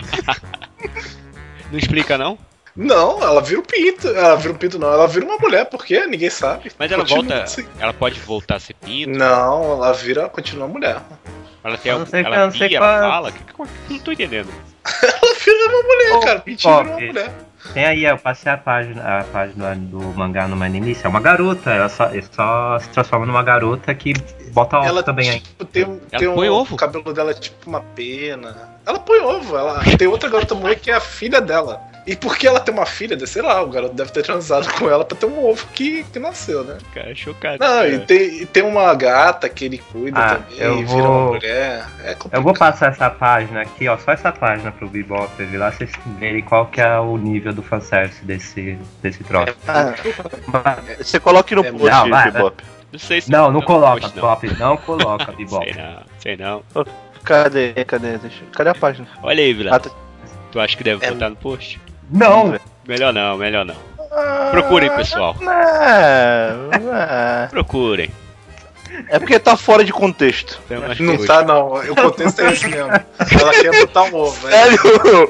Não explica, não? Não, ela vira um pinto. Ela vira um pinto, não. Ela vira uma mulher, porque ninguém sabe. Mas ela continua volta. Assim. Ela pode voltar a ser pinto? Não, ela vira, continua mulher. Ela tem algum. Ela pia, ela fala? Não tô entendendo. Ela vira uma mulher, oh, cara. Pintinho vira uma mulher. Tem aí, eu passei a página, a página do mangá no início, é uma garota, ela só, ela só se transforma numa garota que bota ovo ela, também aí. Tipo, tem um, ela tem põe um, ovo? O cabelo dela é tipo uma pena. Ela põe ovo, ela tem outra garota mulher que é a filha dela. E porque ela tem uma filha, sei lá, o garoto deve ter transado com ela pra ter um ovo que, que nasceu, né? Cara, chocado. Não, cara. E, tem, e tem uma gata que ele cuida ah, também, eu vira vou... uma mulher. É complicado. Eu vou passar essa página aqui, ó, só essa página pro Bebop, ver lá vocês verem qual que é o nível do fanservice desse, desse troço. Ah, você coloque no é, post, não, vai, Bebop. Não sei se não, não coloca, Bebop, não. não coloca, Bebop. Sei não, sei não. Oh, cadê, cadê, deixa, cadê a página? Olha aí, Vila. Ah, tá... Tu acha que deve é... botar no post? Não! Melhor não, melhor não. Procurem, pessoal. Não, não. Procurem. É porque tá fora de contexto. Não tá, não. O contexto é esse mesmo. Ela quer botar um ovo. Sério?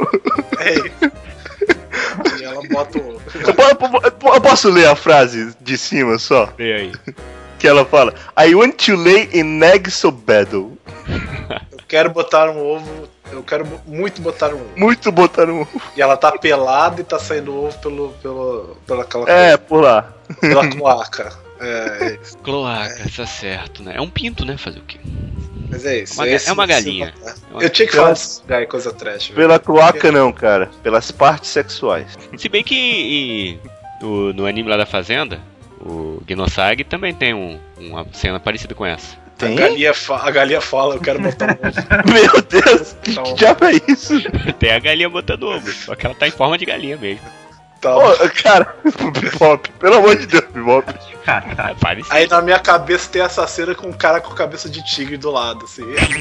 É. E ela bota o ovo. Eu posso ler a frase de cima só? Lê aí. Que ela fala: I want to lay in egg so battle. Eu quero botar um ovo. Eu quero muito botar um ovo. Muito botar um ovo. E ela tá pelada e tá saindo ovo pelo, pelo, pela aquela É, coisa. Por lá. Pela cloaca. É, cloaca, é. Tá certo, né? É um pinto, né? Fazer o quê? Mas é isso. Uma, esse, é uma galinha. É uma... Eu tinha que falar desse lugar e coisa trash. Pela cloaca não, cara. Pelas partes sexuais. Se bem que e, no, no anime lá da Fazenda, o Genosagi também tem um, uma cena parecida com essa. A galinha, fa- a galinha fala, eu quero botar um ovo. Meu Deus, então... que diabo é isso? Tem a galinha botando ovo, só que ela tá em forma de galinha mesmo. Tá. Oh, cara, Bebop, pelo amor de Deus, Bebop. Aí na minha cabeça tem essa cena com um cara com cabeça de tigre do lado, assim.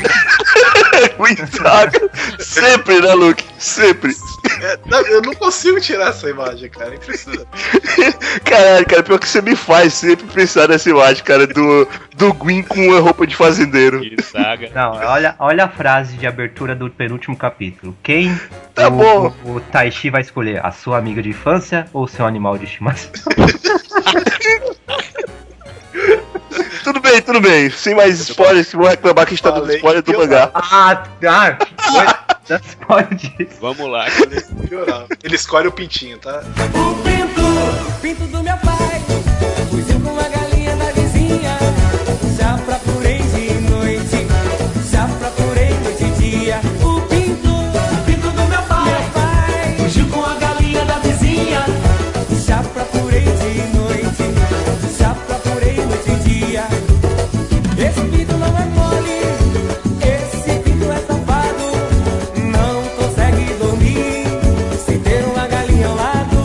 Saga. Sempre, né, Luke? Sempre. É, não, eu não consigo tirar essa imagem, cara. É impressionante. Caralho, cara, pior que você me faz sempre pensar nessa imagem, cara, do, do Gwyn com a roupa de fazendeiro. Que saga. Não, olha, olha a frase de abertura do penúltimo capítulo. Quem tá o, bom. O, o Taishi vai escolher? A sua amiga de infância ou seu animal de estimação? Tudo bem, tudo bem. Sem mais spoilers, que vão reclamar que está dando spoiler do mangá. Ah, tá. Dá spoiler disso. Vamos lá. Ele escolhe o pintinho, tá? O pinto, o pinto do meu pai, fugiu com a galinha da vizinha. Já procurei de noite, já procurei noite e dia. O pinto, o pinto do meu pai, meu pai, fugiu com a galinha da vizinha. Já procurei de noite, já procurei noite e dia. Esse pinto não é mole, esse pinto é safado. Não consegue dormir sem ter uma galinha ao lado.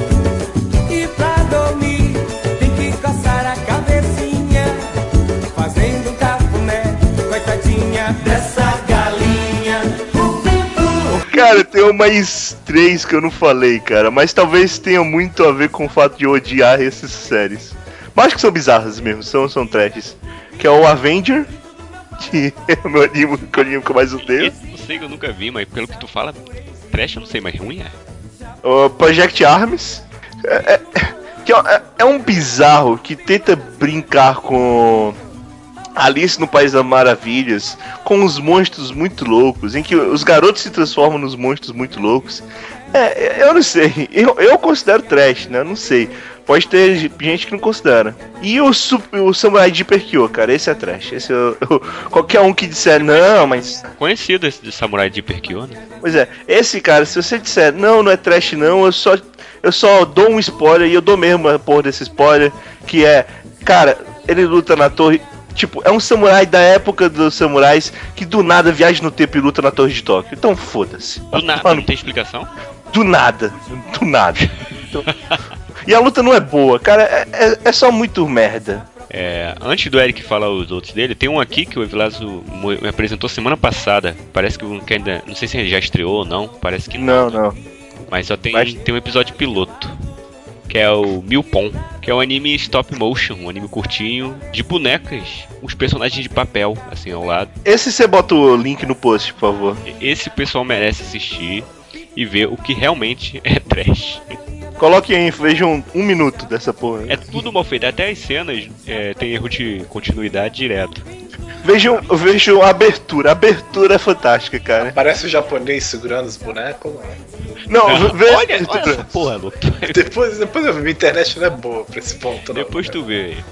E pra dormir tem que coçar a cabecinha, fazendo um cafuné, coitadinha dessa galinha. O pinto. Cara, tem umas três que eu não falei, cara, mas talvez tenha muito a ver com o fato de eu odiar essas séries. Mas acho que são bizarras mesmo, são, são trashes. Que é o Avenger, que é o meu anime, que é o anime que eu mais odeio. Esse eu sei que eu nunca vi, mas pelo que tu fala, trash eu não sei, mas ruim é. O Project Arms, é, é, que é, é um bizarro que tenta brincar com Alice no País das Maravilhas, com os monstros muito loucos, em que os garotos se transformam nos monstros muito loucos. É, eu não sei, eu, eu considero trash, né? Eu não sei. Pode ter gente que não considera. E o, o Samurai de Perkyo, cara, esse é trash. Esse eu, eu, qualquer um que disser, não, mas... Conhecido esse de Samurai de Perkyo, né? Pois é, esse cara, se você disser, não, não é trash não, eu só, eu só dou um spoiler, e eu dou mesmo a porra desse spoiler, que é, cara, ele luta na torre... Tipo, é um samurai da época dos samurais que do nada viaja no tempo e luta na Torre de Tóquio. Então foda-se. Do nada, Mano, não tem explicação? Do nada, do nada. Então... E a luta não é boa, cara, é, é, é só muito merda. É, antes do Eric falar os outros dele, tem um aqui que o Evilazo me apresentou semana passada. Parece que, que ainda. Não sei se ele já estreou ou não. Parece que não. Não, não. Mas só tem, Mas... tem um episódio piloto. Que é o Milpon, que é um anime stop motion, um anime curtinho, de bonecas, uns personagens de papel, assim, ao lado. Esse você bota o link no post, por favor. Esse o pessoal merece assistir e ver o que realmente é trash. Coloque aí, vejam um, um minuto dessa porra. É tudo mal feito, até as cenas é, tem erro de continuidade direto. Vejam, vejam a abertura, a abertura é fantástica, cara. Parece o japonês segurando os bonecos. Não, não veja. Olha, olha essa porra, Luke. Depois, depois eu vi, a internet não é boa pra esse ponto, não. Depois tu vê aí.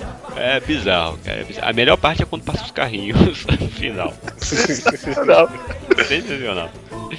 É bizarro, cara. É bizarro. A melhor parte é quando passa os carrinhos no final. Sensacional. Sensacional.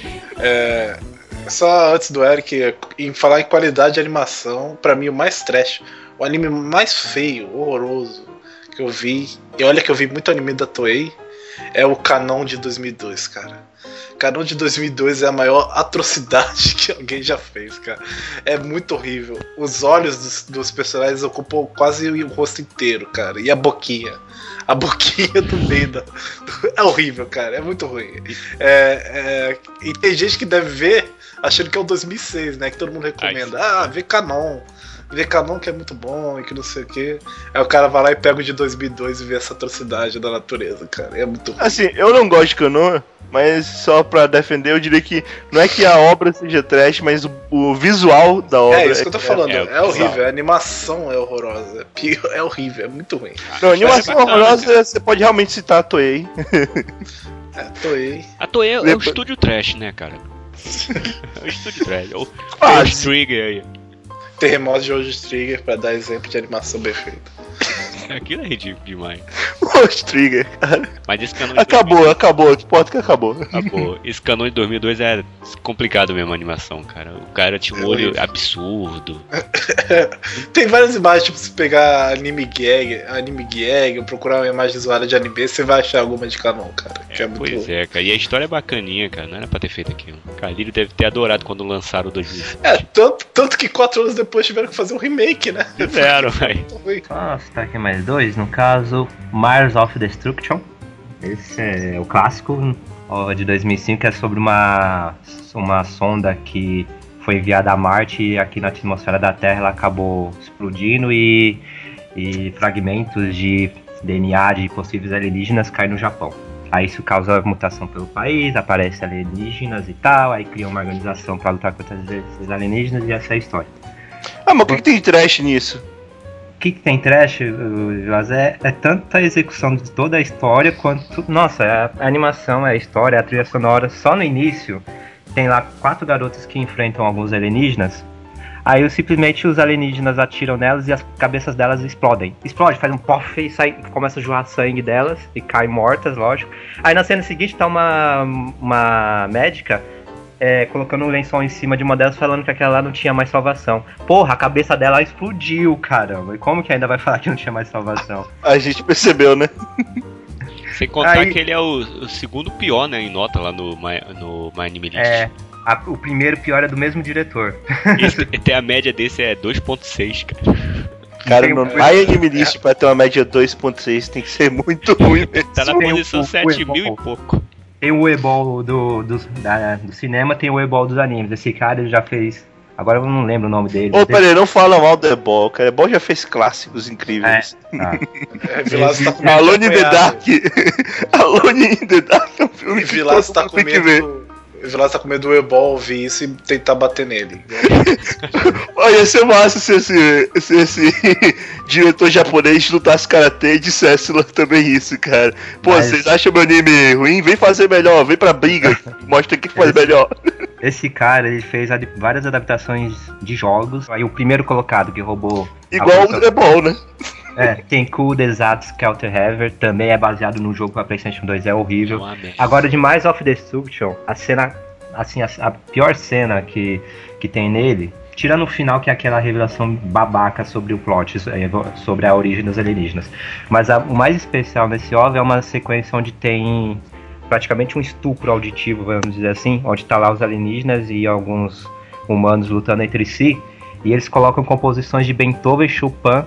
É, só antes do Eric, em falar em qualidade de animação, pra mim o mais trash, o anime mais feio, horroroso que eu vi, e olha que eu vi muito anime da Toei, é o Kanon de dois mil e dois, cara. Kanon de dois mil e dois é a maior atrocidade que alguém já fez, cara. É muito horrível. Os olhos dos, dos personagens ocupam quase o rosto inteiro, cara. E a boquinha. A boquinha do meio da... É horrível, cara. É muito ruim. É, é... E tem gente que deve ver achando que é o dois mil e seis, né? Que todo mundo recomenda. Ai, ah, vê Kanon. Vê Kanon que é muito bom e que não sei o que. Aí o cara vai lá e pega o de dois mil e dois e vê essa atrocidade da natureza, cara. É muito ruim. Assim, eu não gosto de Kanon, mas só pra defender eu diria que não é que a obra seja trash, mas o, o visual da obra... É isso que eu tô falando, é, é, é horrível, a animação é horrorosa, é, é horrível, é muito ruim. Não, a animação é horrorosa, você pode realmente citar a Toei. É, Toei. A Toei é, é o estúdio trash, né, cara? É o estúdio trash, é o, é o Trigger aí. Terremoto de Hoje Trigger pra dar exemplo de animação bem feita. Aquilo é ridículo demais. Lost Trigger, cara. Mas esse canon acabou, dois mil e dois... acabou, que porta que acabou. Acabou. Esse canon de dois mil e dois é complicado mesmo a animação, cara. O cara tinha um olho absurdo. Tem várias imagens, tipo, se pegar anime gag, anime gag, procurar uma imagem zoada de anime, você vai achar alguma de canon, cara. É, que é muito pois louco. é, cara. E a história é bacaninha, cara. Não era pra ter feito aquilo. Carlírio deve ter adorado quando lançaram o dois mil e sete. É, tanto, tanto que quatro anos depois tiveram que fazer um remake, né? Fizeram, velho. Nossa, tá aqui mais dois. No caso, Mars of Destruction. Esse é o clássico ó, de dois mil e cinco, que é sobre uma, uma sonda que foi enviada a Marte e aqui na atmosfera da Terra ela acabou explodindo e, e fragmentos de D N A de possíveis alienígenas caem no Japão. Aí isso causa mutação pelo país, aparece alienígenas e tal, aí cria uma organização para lutar contra esses alienígenas e essa é a história. Ah, mas o que, que tem de trash nisso? O que, que tem trash, Vilas? É, é tanto a execução de toda a história quanto. Nossa, é a animação, é a história, é a trilha sonora. Só no início tem lá quatro garotas que enfrentam alguns alienígenas. Aí simplesmente os alienígenas atiram nelas e as cabeças delas explodem. Explode, faz um pof e sai, começa a jorrar sangue delas e caem mortas, lógico. Aí na cena seguinte tá uma, uma médica. É, colocando um lençol em cima de uma delas, falando que aquela lá não tinha mais salvação. Porra, a cabeça dela explodiu, caramba. E como que ainda vai falar que não tinha mais salvação? A gente percebeu, né? Sem contar Aí, que ele é o, o segundo pior, né, em nota lá no My, no My Anime List. É, a, o primeiro pior é do mesmo diretor. Esse, até a média desse é dois ponto seis, cara. Cara, no My Anime List pra ter uma média dois ponto seis tem que ser muito ruim mesmo. Tá na posição sete mil e pouco. Tem o Ebol do, do, da, do cinema, tem o Ebol dos animes. Esse cara ele já fez. Agora eu não lembro o nome dele. Ô, peraí, não fala mal do Ebol. O Ebol já fez clássicos incríveis. É, tá. é, Vilas tá com medo. Alone in the Dark. Alone in the Dark é um filme que Vilas tá com medo. O Vilas tá com medo do Ebol ouvir isso e tentar bater nele. Olha, ia ser massa se esse, se esse diretor japonês lutasse karatê e dissesse lá também isso, cara. Pô, Mas... vocês acham meu anime ruim? Vem fazer melhor, vem pra briga. Mostra quem faz esse, melhor. Esse cara, ele fez ad- várias adaptações de jogos. Aí o primeiro colocado que roubou... Igual o Ebol, né? É, tem Cool Desert Skelter Heaven, também é baseado no jogo pra PlayStation dois, é horrível. Agora, de Mars of Destruction, a cena, assim, a, a pior cena que, que tem nele, tirando o final, que é aquela revelação babaca sobre o plot, sobre a origem dos alienígenas. Mas a, o mais especial nesse O V A é uma sequência onde tem praticamente um estupro auditivo, vamos dizer assim, onde tá lá os alienígenas e alguns humanos lutando entre si, e eles colocam composições de Beethoven, Chopin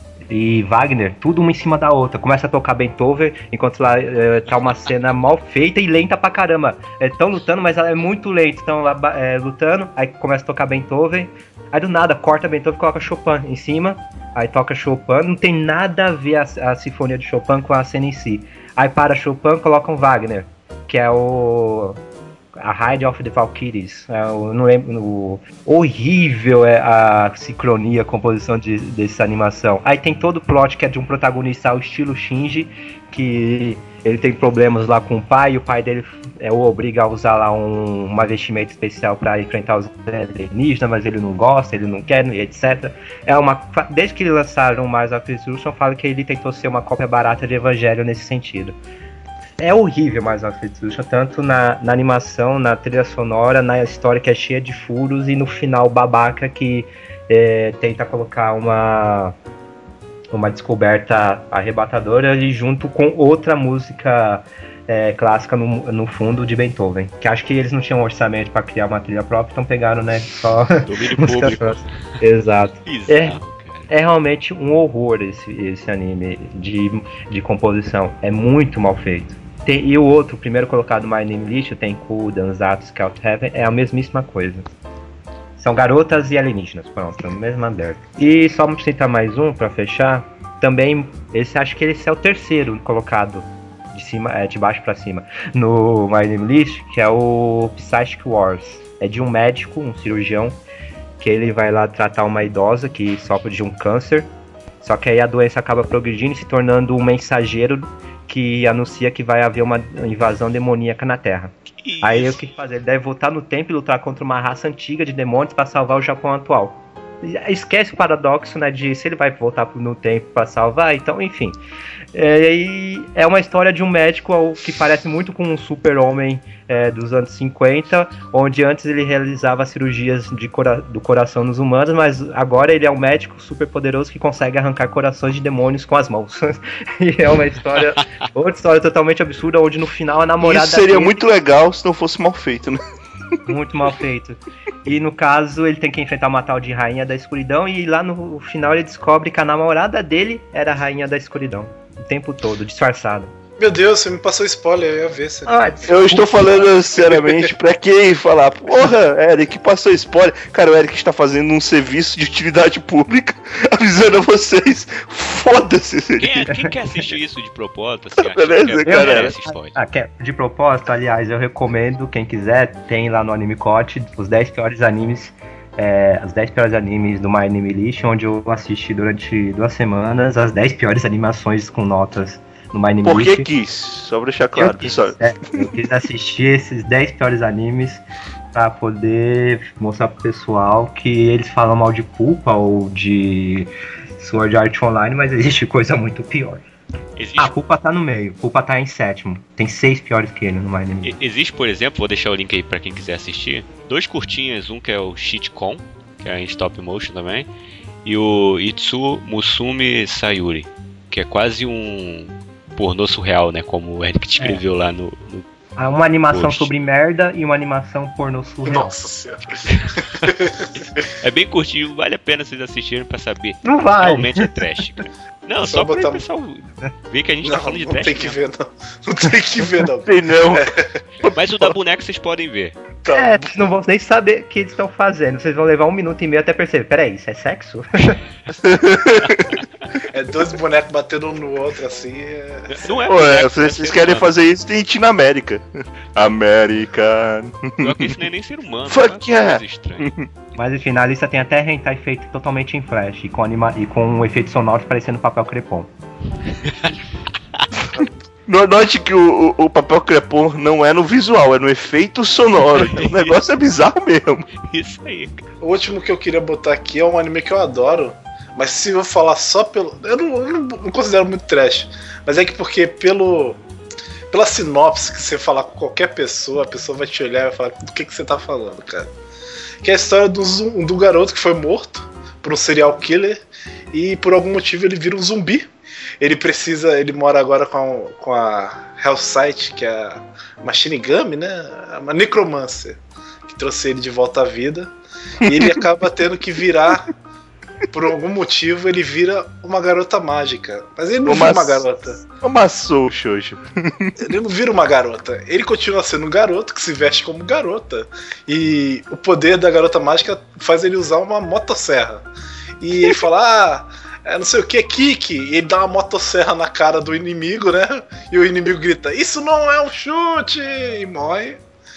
e Wagner, tudo uma em cima da outra. Começa a tocar Beethoven, enquanto lá é, tá uma cena mal feita e lenta pra caramba. Estão é, lutando, mas ela é muito lenta. Estão lá é, lutando, aí começa a tocar Beethoven. Aí do nada, corta Beethoven e coloca Chopin em cima. Aí toca Chopin, não tem nada a ver a, a sinfonia de Chopin com a cena em si. Aí para Chopin, colocam Wagner, que é o... A Ride of the Valkyries. É, eu não lembro. O, horrível é a sincronia, a composição de, dessa animação. Aí tem todo o plot que é de um protagonista ao estilo Shinji, que ele tem problemas lá com o pai, e o pai dele é, o obriga a usar lá um, uma vestimenta especial para enfrentar os alienígenas, mas ele não gosta, ele não quer, e etcétera. É uma, desde que lançaram Mars of Destruction, fala que ele tentou ser uma cópia barata de Evangelho nesse sentido. É horrível Mars of Destruction, tanto na, na animação, na trilha sonora, na história que é cheia de furos, e no final babaca que é, tenta colocar uma, uma descoberta arrebatadora e junto com outra música é, clássica no, no fundo de Beethoven. Que acho que eles não tinham orçamento para criar uma trilha própria, então pegaram, né, só música própria. Exato. É, é realmente um horror esse, esse anime de, de composição. É muito mal feito. Tem, e o outro, o primeiro colocado My Name List, tem Cool, Danzatsu, Scout Heaven, é a mesmíssima coisa. São garotas e alienígenas, pronto, a mesma merda. E só vamos citar mais um pra fechar. Também, esse acho que esse é o terceiro colocado de cima, é, de baixo pra cima no My Name List, que é o Psychic Wars. É de um médico, um cirurgião, que ele vai lá tratar uma idosa que sofre de um câncer. Só que aí a doença acaba progredindo e se tornando um mensageiro que anuncia que vai haver uma invasão demoníaca na Terra. Que aí o que fazer? Ele deve voltar no tempo e lutar contra uma raça antiga de demônios para salvar o Japão atual. esquece o paradoxo, né, de se ele vai voltar no tempo pra salvar, então, enfim. É, e é uma história de um médico que parece muito com um super-homem é, dos anos cinquenta, onde antes ele realizava cirurgias de cora- do coração nos humanos, mas agora ele é um médico super poderoso que consegue arrancar corações de demônios com as mãos. E é uma história, outra história totalmente absurda, onde no final a namorada Isso seria dele, muito legal se não fosse mal feito, né? muito mal feito. E no caso, ele tem que enfrentar uma tal de Rainha da Escuridão, e lá no final ele descobre que a namorada dele era a Rainha da Escuridão. O tempo todo, disfarçado. Meu Deus, você me passou spoiler, eu ia ver. Você... Ah, eu estou falando seriamente pra quem falar, porra, Eric passou spoiler. Cara, o Eric está fazendo um serviço de utilidade pública, avisando a vocês. Foda-se. Quem, quem quer assistir isso de propósito? Assim, Beleza, que cara. merece spoiler. Ah, quer, de propósito, aliás, eu recomendo, quem quiser, tem lá no Animecote os dez piores animes. É, os dez piores animes do My Anime List, onde eu assisti durante duas semanas as dez piores animações com notas no My Anime Por List. que quis? Só pra deixar claro, eu quis, pessoal. é, eu quis assistir esses dez piores animes pra poder mostrar pro pessoal que eles falam mal de Pulpa ou de Sword Art Online, mas existe coisa muito pior. Existe... Ah, Pulpa tá no meio, Pulpa tá em sétimo. Tem seis piores que ele no My Anime. Existe, por exemplo, vou deixar o link aí pra quem quiser assistir, dois curtinhas, um que é o Shitcon, que é em stop motion também, e o Itsu Musume Sayuri, que é quase um pornô surreal, né, como o Eric escreveu é. lá no... no... Ah, uma animação Poxa. sobre merda e uma animação pornô surreal. Nossa senhora. É bem curtinho, vale a pena vocês assistirem pra saber. Não vale. Realmente é trash, cara. Não, só, só pra botar... o pessoal ver que a gente não, tá falando de não trash. Tem que né? ver, não. Não tem que ver, não. Tem não. Mas o da boneca vocês podem ver. Tá. É, vocês não vão nem saber o que eles estão fazendo. Vocês vão levar um minuto e meio até perceber. Peraí, isso é sexo? É dois bonecos batendo um no outro assim. É... Não é. Pô, boneco, é, se vocês querem humano. fazer isso, tem Tina América. América. Pior que isso não é nem ser humano. Fuck é uma yeah. coisa estranha. Mas enfim, na lista tem até hentai feito totalmente em flash e com, anima e com um efeito sonoro parecendo papel crepom. Note que o, o, o papel crepom não é no visual, é no efeito sonoro. O negócio é bizarro mesmo. Isso aí, cara. O último que eu queria botar aqui é um anime que eu adoro, mas se eu falar só pelo. Eu não, eu não, não considero muito trash, mas é que porque pelo. Pela sinopse que você falar com qualquer pessoa, a pessoa vai te olhar e vai falar do que, que você tá falando, cara. Que é a história do, zum, do garoto que foi morto por um serial killer e por algum motivo ele vira um zumbi. Ele precisa, ele mora agora com a, com a Hellsight, que é a Machine Gumi, né? Uma necromancer, que trouxe ele de volta à vida. E ele acaba tendo que virar, por algum motivo, ele vira uma garota mágica. Mas ele não uma, vira uma garota. Uma soul, Xoxo. Ele não vira uma garota. Ele continua sendo um garoto que se veste como garota. E o poder da garota mágica faz ele usar uma motosserra. E ele fala, ah, é não sei o que, kick. E ele dá uma motosserra na cara do inimigo, né? E o inimigo grita, isso não é um chute! E morre.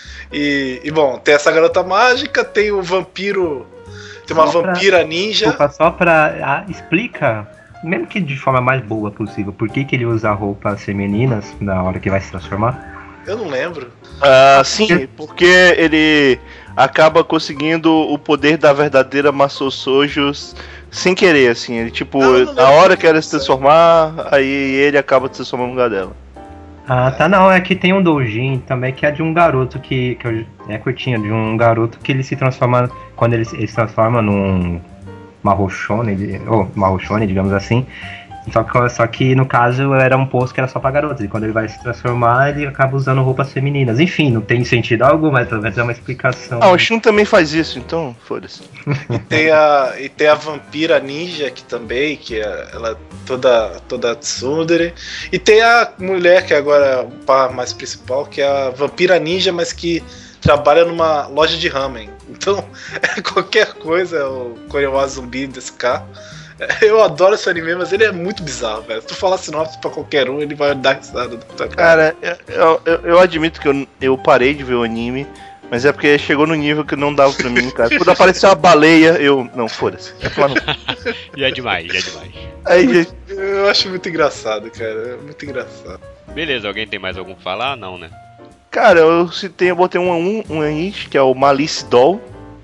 E, e bom, tem essa garota mágica, tem o vampiro... Tem uma Só pra- vampira ninja. Desculpa, só pra. Ah, explica, mesmo que de forma mais boa possível, por que, que ele usa roupas femininas na hora que vai se transformar? Eu não lembro. Ah, sim, porque ele acaba conseguindo o poder da verdadeira Masou Soujos sem querer, assim. Ele, tipo, Não, eu não na lembro hora que ela se disso aí. transformar, aí ele acaba se transformando no lugar dela. Ah, tá, não, é que tem um doujin também que é de um garoto que, que eu- é curtinho, de um garoto que ele se transforma, quando ele, se- ele se transforma num Mahoshone, ou Mahoshone, digamos assim, só que, só que no caso era um posto que era só pra garotos, e quando ele vai se transformar ele acaba usando roupas femininas, enfim, não tem sentido algum, mas pelo menos é uma explicação. Ah, o Shun também faz isso, então foda-se. E tem a, e tem a vampira ninja aqui também, que é, ela é toda, toda tsundere. E tem a mulher, que agora é o par mais principal, que é a vampira ninja, mas que trabalha numa loja de ramen. Então, é qualquer coisa, é o Korewa zumbi desse cara. Eu adoro esse anime, mas ele é muito bizarro, velho. Se tu falar sinopse pra qualquer um, ele vai dar risada. Cara, eu, eu, eu admito que eu, eu parei de ver o anime, mas é porque chegou no nível que não dava pra mim, cara. Quando apareceu uma baleia, eu. Não, foda-se. É falar, não. Já é demais, já é demais. Aí, Eu acho muito engraçado, cara. É muito engraçado. Beleza, alguém tem mais algum pra falar? Não, né? cara, eu citei, eu botei um, um, um aí, que é o Malice Doll,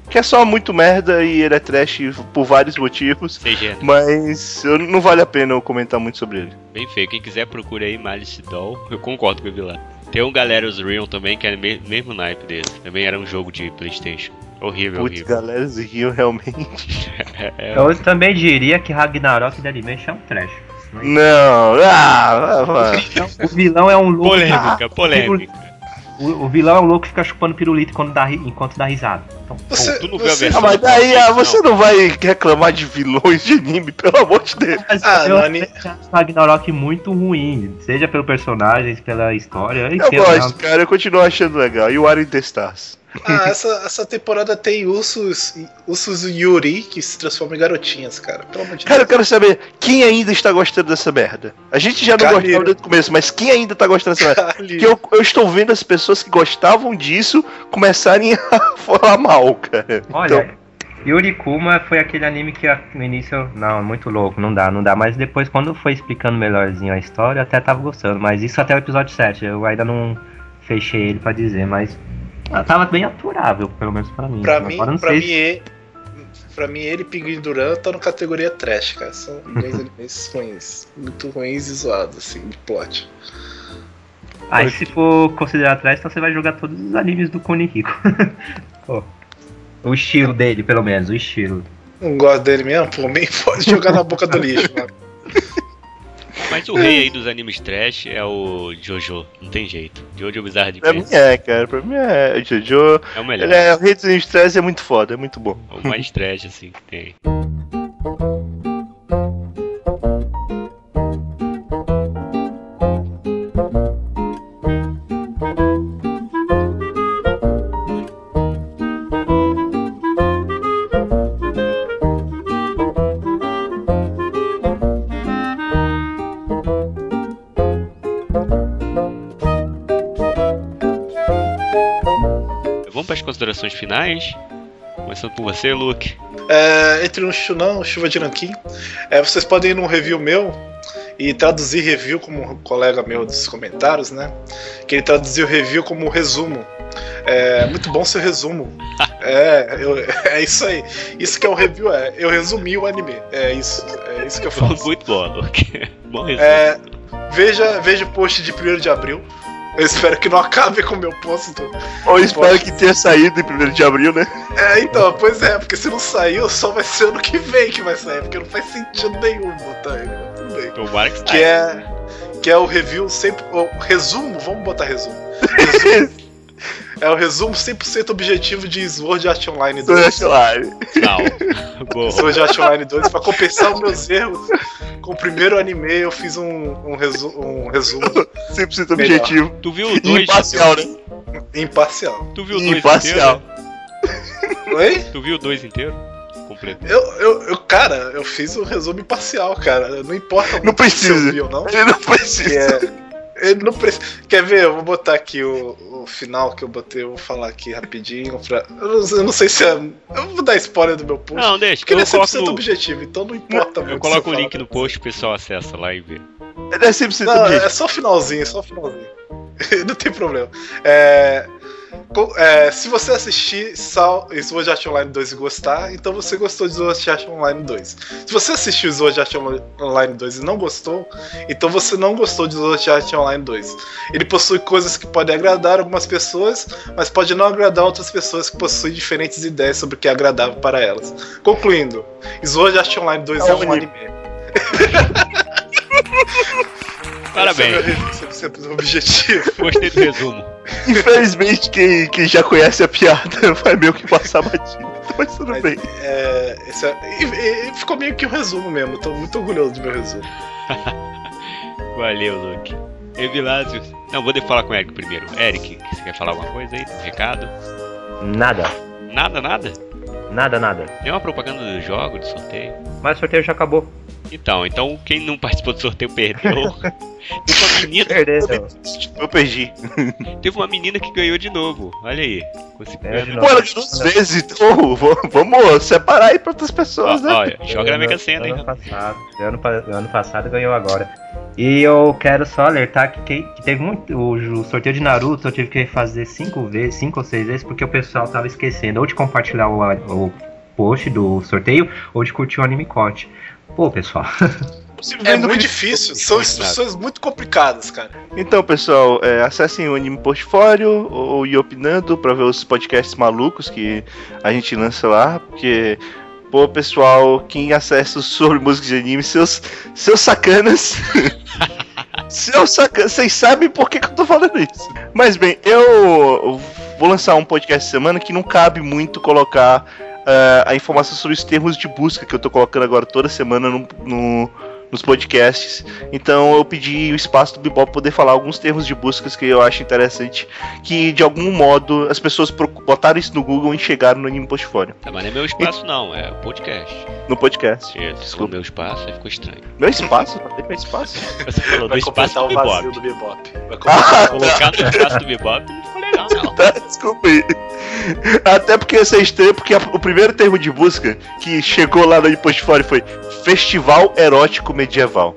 que é só muito merda e ele é trash por vários motivos. Seja, né? Mas eu, não vale a pena eu comentar muito sobre ele. Bem feio. Quem quiser procura aí Malice Doll. Eu concordo com o Evilásio. Tem um Galera's Realm também, que é o mesmo naipe desse. Também era um jogo de PlayStation. Horrível, Putz, horrível. Galera's Realm realmente. é, é... Eu também diria que Ragnarok da Animation é um trash. Não, ah, o vilão é um louco. Polêmica, polêmica. O, o vilão é um louco que fica chupando pirulito quando dá, enquanto dá risada. Então, você, pô, tu não viu você... a versão? Ah, mas daí ah, você não vai reclamar de vilões de anime, pelo amor de Deus. Mas ah, eu Nani... acho Ragnarok muito ruim, seja pelo personagens, pela história. Eu, Eu entendo, gosto, não. cara, eu continuo achando legal. E o Are in the Stars. Ah, essa, essa temporada tem ursos, ursos Yuri que se transformam em garotinhas, cara. Pelo amor de Cara, eu Deus. quero saber quem ainda está gostando dessa merda. A gente já não Carneiro. gostava desde o começo, mas quem ainda está gostando dessa merda? Porque eu, eu estou vendo as pessoas que gostavam disso começarem a falar mal, cara. Olha, Então, Yuri Kuma foi aquele anime que no início, não, muito louco, não dá, não dá. Mas depois, quando foi explicando melhorzinho a história, eu até tava gostando. Mas isso até o episódio sete, eu ainda não fechei ele pra dizer, mas ela tava bem aturável, pelo menos pra mim. Pra Agora mim, não pra sei mim, se- ele, pra mim, ele e Pinguim Duran estão na categoria trash, cara. São dois animes ruins, muito ruins e zoados, assim, de plot. Aí se for considerar atrás, então você vai jogar todos os animes do Kunihiko. Pô, o estilo dele, pelo menos, o estilo. Não gosto dele mesmo, por mim pode jogar na boca do lixo, mano. Mas o rei aí dos animes trash é o Jojo. Não tem jeito. Jojo Bizarre pra mim Adventure é, cara. Pra mim é. Jojo. é o melhor. Ele é, o Rei dos Estresse é muito foda, é muito bom. É o mais trash, assim, que tem. Vamos para as considerações finais. Começando por você, Luke. É, entre um chunão, chuva de nanquim. É, vocês podem ir num review meu e traduzir review como um colega meu dos comentários, né? Que ele traduziu review como resumo. É muito bom seu resumo. É, eu, é isso aí. Isso que é um review, é. Eu resumi o anime. É isso. É isso que eu faço. Muito bom, Luke. Bom resumo. É, veja, veja o post de primeiro de abril. Eu espero que não acabe com o meu post. Do... Ou eu espero que tenha saído em primeiro de abril, né? É, então, pois é, porque se não saiu, só vai ser ano que vem que vai sair, porque não faz sentido nenhum botar ele. mas Tudo bem. Tomara que Que é, que é o review sempre. O resumo, vamos botar resumo. Resumo- é o resumo cem por cento objetivo de Sword Art Online dois. Sei lá. Não. Boa. Sword Art Online dois, pra compensar os meus erros. Com o primeiro anime eu fiz um, um, resu, um resumo cem por cento objetivo. Tu viu o dois? Imparcial, né? imparcial. Tu viu o dois Imparcial. inteiro? Oi? Tu viu o dois inteiro? Completo. Eu, eu, eu, cara, eu fiz um resumo imparcial, cara. Não importa muito Não precisa. se eu vi ou não. Ele não Que precisa. é, ele não precisa. Quer ver? Eu vou botar aqui o, o final que eu botei. Eu vou falar aqui rapidinho. Pra, eu, não, eu não sei se é. Eu vou dar spoiler do meu post. Não, deixa. Porque ele é Eu cem por cento coloco, no, objetivo, então não importa muito. eu coloco se o eu link falar. no post, o pessoal acessa lá e vê. Ele é cem por cento Não, objetivo. é só o finalzinho, é só o finalzinho. Não tem problema. É, co- é, se você assistir Sal, Sword Art Online dois e gostar, então você gostou de Sword Art Online dois. Se você assistiu Sword Art Online dois e não gostou, então você não gostou de Sword Art Online dois. Ele possui coisas que podem agradar algumas pessoas, mas pode não agradar outras pessoas que possuem diferentes ideias sobre o que é agradável para elas. Concluindo, Sword Art Online dois é, É um um anime. Parabéns. Esse é meu cem por cento objetivo. Gostei do resumo. Infelizmente, quem, quem já conhece a piada vai meio que passar batido. Mas tudo Mas, bem. é, esse é- e- e ficou meio que um resumo mesmo. Tô muito orgulhoso do meu resumo. Valeu, Luke. Evilásio. Não, vou de falar com o Eric primeiro. Eric, você quer falar alguma coisa aí? Um recado? Nada, Nada, nada? nada, nada. Tem uma propaganda do jogo, de sorteio. Mas o sorteio já acabou. Então, então quem não participou do sorteio perdeu. Teve uma menina, Perdeu. Eu perdi. teve uma menina que ganhou de novo. Olha aí. Consegui É, de ganhar. novo. Pô, ela ganhou duas vezes, então v- vamos separar aí pra outras pessoas, Ó, né? Olha, joga na Mega Sena, hein? ano passado, ano, pa- ano passado ganhou agora. E eu quero só alertar que, que, que teve muito. O, o sorteio de Naruto eu tive que fazer cinco vezes, cinco ou seis vezes, porque o pessoal tava esquecendo ou de compartilhar o, o post do sorteio ou de curtir o Animecote. Pô, pessoal. É muito difícil, são instruções muito complicadas, cara. Então, pessoal, é, acessem o Anime Portfólio ou o Iopinando pra ver os podcasts malucos que a gente lança lá, porque, pô, pessoal, quem acessa sobre música de anime, seus, seus sacanas. Seus sacanas, vocês sabem por que, que eu tô falando isso. Mas bem, eu vou lançar um podcast essa semana que não cabe muito colocar uh, a informação sobre os termos de busca que eu tô colocando agora toda semana no, no, nos podcasts. Então eu pedi o espaço do Bebop poder falar alguns termos de buscas que eu acho interessante, que de algum modo as pessoas botaram isso no Google e chegaram no Anime Portfólio. Tá, mas não é meu espaço não, é o podcast. No podcast. Isso, meu espaço, aí ficou estranho. Meu espaço? Não tem meu espaço. Você falou Vai do espaço do o Bebop. vazio do Bebop. Vai Ah, colocar no espaço do Bebop não ficou legal, não. Tá, desculpa aí. Até porque eu sei estranho, porque a, o primeiro termo de busca que chegou lá no Portfólio foi Festival Erótico Medieval.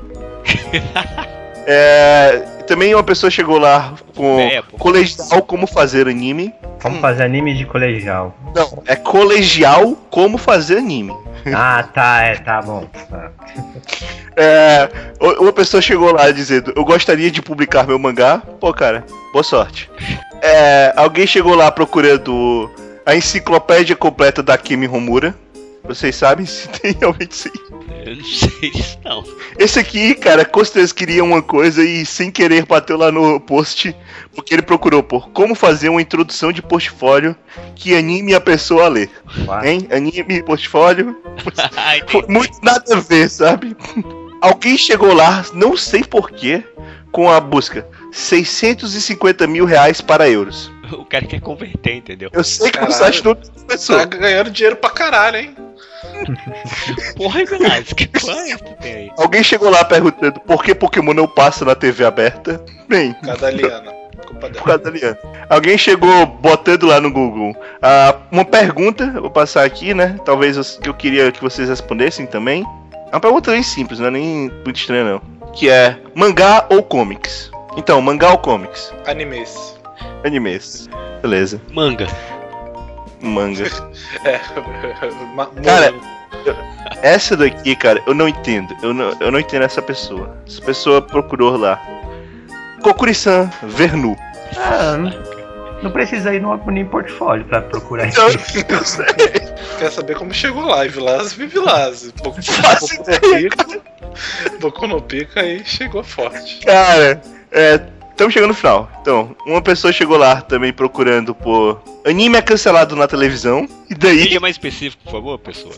É, também uma pessoa chegou lá com é, colegial como fazer anime. Como fazer anime de colegial. Não, é colegial como fazer anime. Ah, tá, é, tá bom. Tá. É, uma pessoa chegou lá dizendo: eu gostaria de publicar meu mangá. Pô, cara, boa sorte. É, alguém chegou lá procurando a enciclopédia completa da Kimi Homura. Vocês sabem se tem realmente isso aí? Eu não sei disso não. Esse aqui, cara, com certeza queria uma coisa e sem querer bateu lá no post, porque ele procurou por como fazer uma introdução de portfólio que anime a pessoa a ler. Uau. Hein? Anime, portfólio. Muito nada a ver, sabe? Alguém chegou lá, não sei porquê, com a busca seiscentos e cinquenta mil reais para euros. O cara quer converter, entendeu? Eu sei que Caralho, o site não tem pessoa. Tá ganhando dinheiro pra caralho, hein? Porra, Velasco, que plano é que tu tem aí? Alguém chegou lá perguntando por que Pokémon não passa na T V aberta. Bem, Cadaliana. Culpa por causa dela. da Liana. Alguém chegou botando lá no Google ah, uma pergunta, eu vou passar aqui, né? Talvez eu, que eu queria que vocês respondessem também. É uma pergunta bem simples, não é nem muito estranha não. Que é mangá ou comics? Então, mangá ou comics? Animes. Animes. Beleza. Manga. Manga. É. Ma- Cara, mo- essa daqui, cara, eu não entendo. Eu não, eu não entendo essa pessoa. Essa pessoa procurou lá. Kokuri-san, Vernu. Ah, não, não precisa ir no Anime Portfólio pra procurar Então, isso. eu sei. quer saber como chegou lá? Vilaz, vi Vilaz. Boku Faço no Pico. Boku no Pico aí chegou forte. Cara, é, estamos chegando no final. Então, uma pessoa chegou lá também procurando por anime é cancelado na televisão. E daí. Seja mais específico, por favor, pessoa.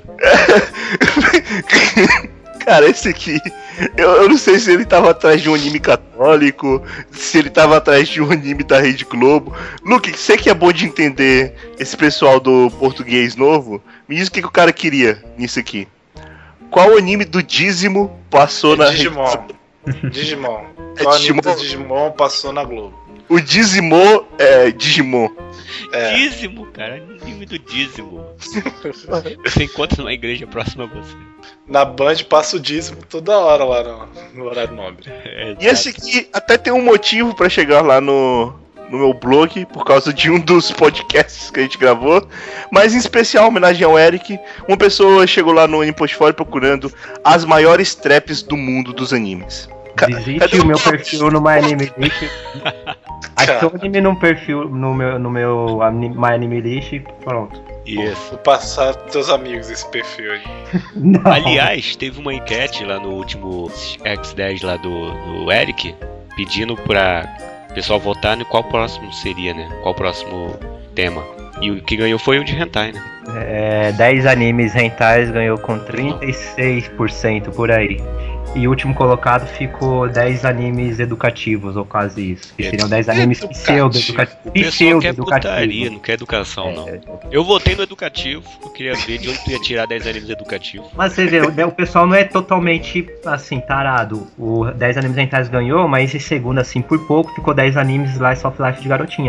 Cara, esse aqui, eu, eu não sei se ele tava atrás de um anime católico, se ele tava atrás de um anime da Rede Globo. Luke, você que é bom de entender esse pessoal do português novo, me diz o que, que o cara queria nisso aqui. Qual anime do dízimo passou na Digimon. Rede... Digimon. É Qual anime Digimon? do Digimon passou na Globo? O dízimo é Digimon. É. Dízimo, cara. Anime do dízimo. Você encontra numa igreja próxima a você. Na Band passa o dízimo toda hora lá no, no horário nobre. É, E esse aqui até tem um motivo pra chegar lá no, no meu blog, por causa de um dos podcasts que a gente gravou. Mas em especial, homenagem ao Eric, uma pessoa chegou lá no Anime Portfólio procurando as maiores traps do mundo dos animes. Ca- Visite cadê o meu perfil no My Anime List. Achou o anime no perfil no meu, no meu anime- My Anime List, pronto. Isso. Vou passar pros teus amigos esse perfil aí. Não. Aliás, teve uma enquete lá no último X dez lá do, do Eric, pedindo pra o pessoal votar no qual próximo seria, né? Qual próximo tema. E o que ganhou foi o de hentai, né? É, dez animes rentais ganhou com trinta e seis por cento por aí. E o último colocado ficou dez animes educativos, ou quase isso. Que seriam dez animes Educativo. pseudo-educativos. O pessoal quer putaria, Pseudo-educativos. não quer educação, não. É, Eu votei no educativo, eu queria ver de onde tu ia tirar dez animes educativos. Mas você vê, o o pessoal não é totalmente, assim, tarado. O dez animes rentais ganhou, mas em segundo, assim, por pouco, ficou dez animes Slice of Life de garotinhas.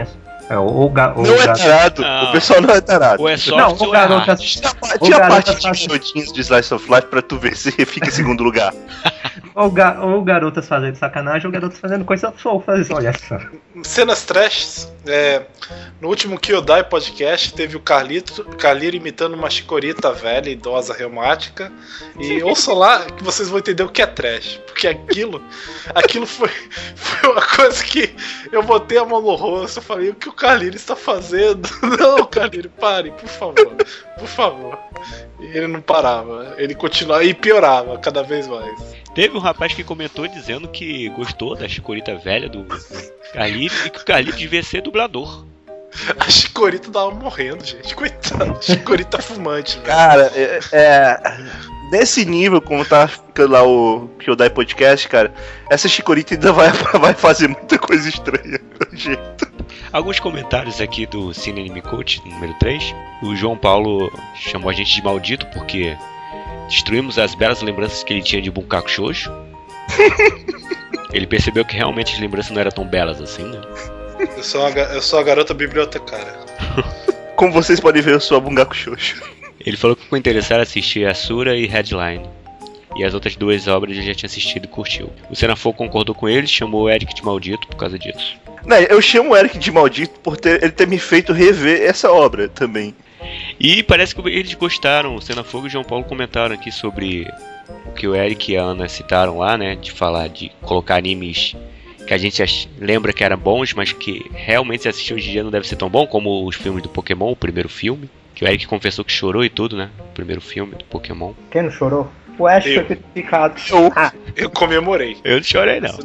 É, o ga, o não é tarado, o pessoal não é tarado. Ou é só não, o garoto Tinha a parte de minutinhos de Slice of Life pra tu ver se fica em segundo lugar. Ou, ga, ou garotas fazendo sacanagem, ou garotas fazendo coisa fofas, olha só. Cenas trash, é, no último Kyodai podcast teve o Carlito, Carlito imitando uma chicorita velha, idosa, reumática. E ouçam lá que vocês vão entender o que é trash. Porque aquilo, aquilo foi, foi uma coisa que eu botei a mão no rosto, eu falei, o que o Carlito está fazendo? Não, Carlito, pare, por favor, por favor. E ele não parava, ele continuava e piorava cada vez mais. Teve um rapaz que comentou dizendo que gostou da chicorita velha do Carlito e que o Carlito devia ser dublador. A chicorita tava morrendo, gente. Coitado, chicorita fumante, velho. Cara, é, é, nesse nível, como tá ficando lá o Kyodai Podcast, cara, essa chicorita ainda vai, vai fazer muita coisa estranha, do jeito. Alguns comentários aqui do Cine Anime Coach, número três. O João Paulo chamou a gente de maldito porque destruímos as belas lembranças que ele tinha de Bunkaku Shoujo. Ele percebeu que realmente as lembranças não eram tão belas assim, né? Eu sou a, eu sou a garota bibliotecária. Como vocês podem ver, eu sou a Bunkaku Shoujo. Ele falou que ficou interessado em assistir Asura e Headline. E as outras duas obras ele já tinha assistido e curtiu. O Senafogo concordou com ele, chamou o Eric de maldito por causa disso. Não, eu chamo o Eric de maldito por ter, ele ter me feito rever essa obra também. E parece que eles gostaram, o Senafogo e o João Paulo comentaram aqui sobre o que o Eric e a Ana citaram lá, né? De falar, de colocar animes que a gente ach... lembra que eram bons, mas que realmente se assistir hoje em dia não deve ser tão bom, como os filmes do Pokémon, o primeiro filme. Que o Eric confessou que chorou e tudo, né? O primeiro filme do Pokémon. Quem não chorou? O Ash foi crucificado. Ah. Eu comemorei. Eu não chorei, não.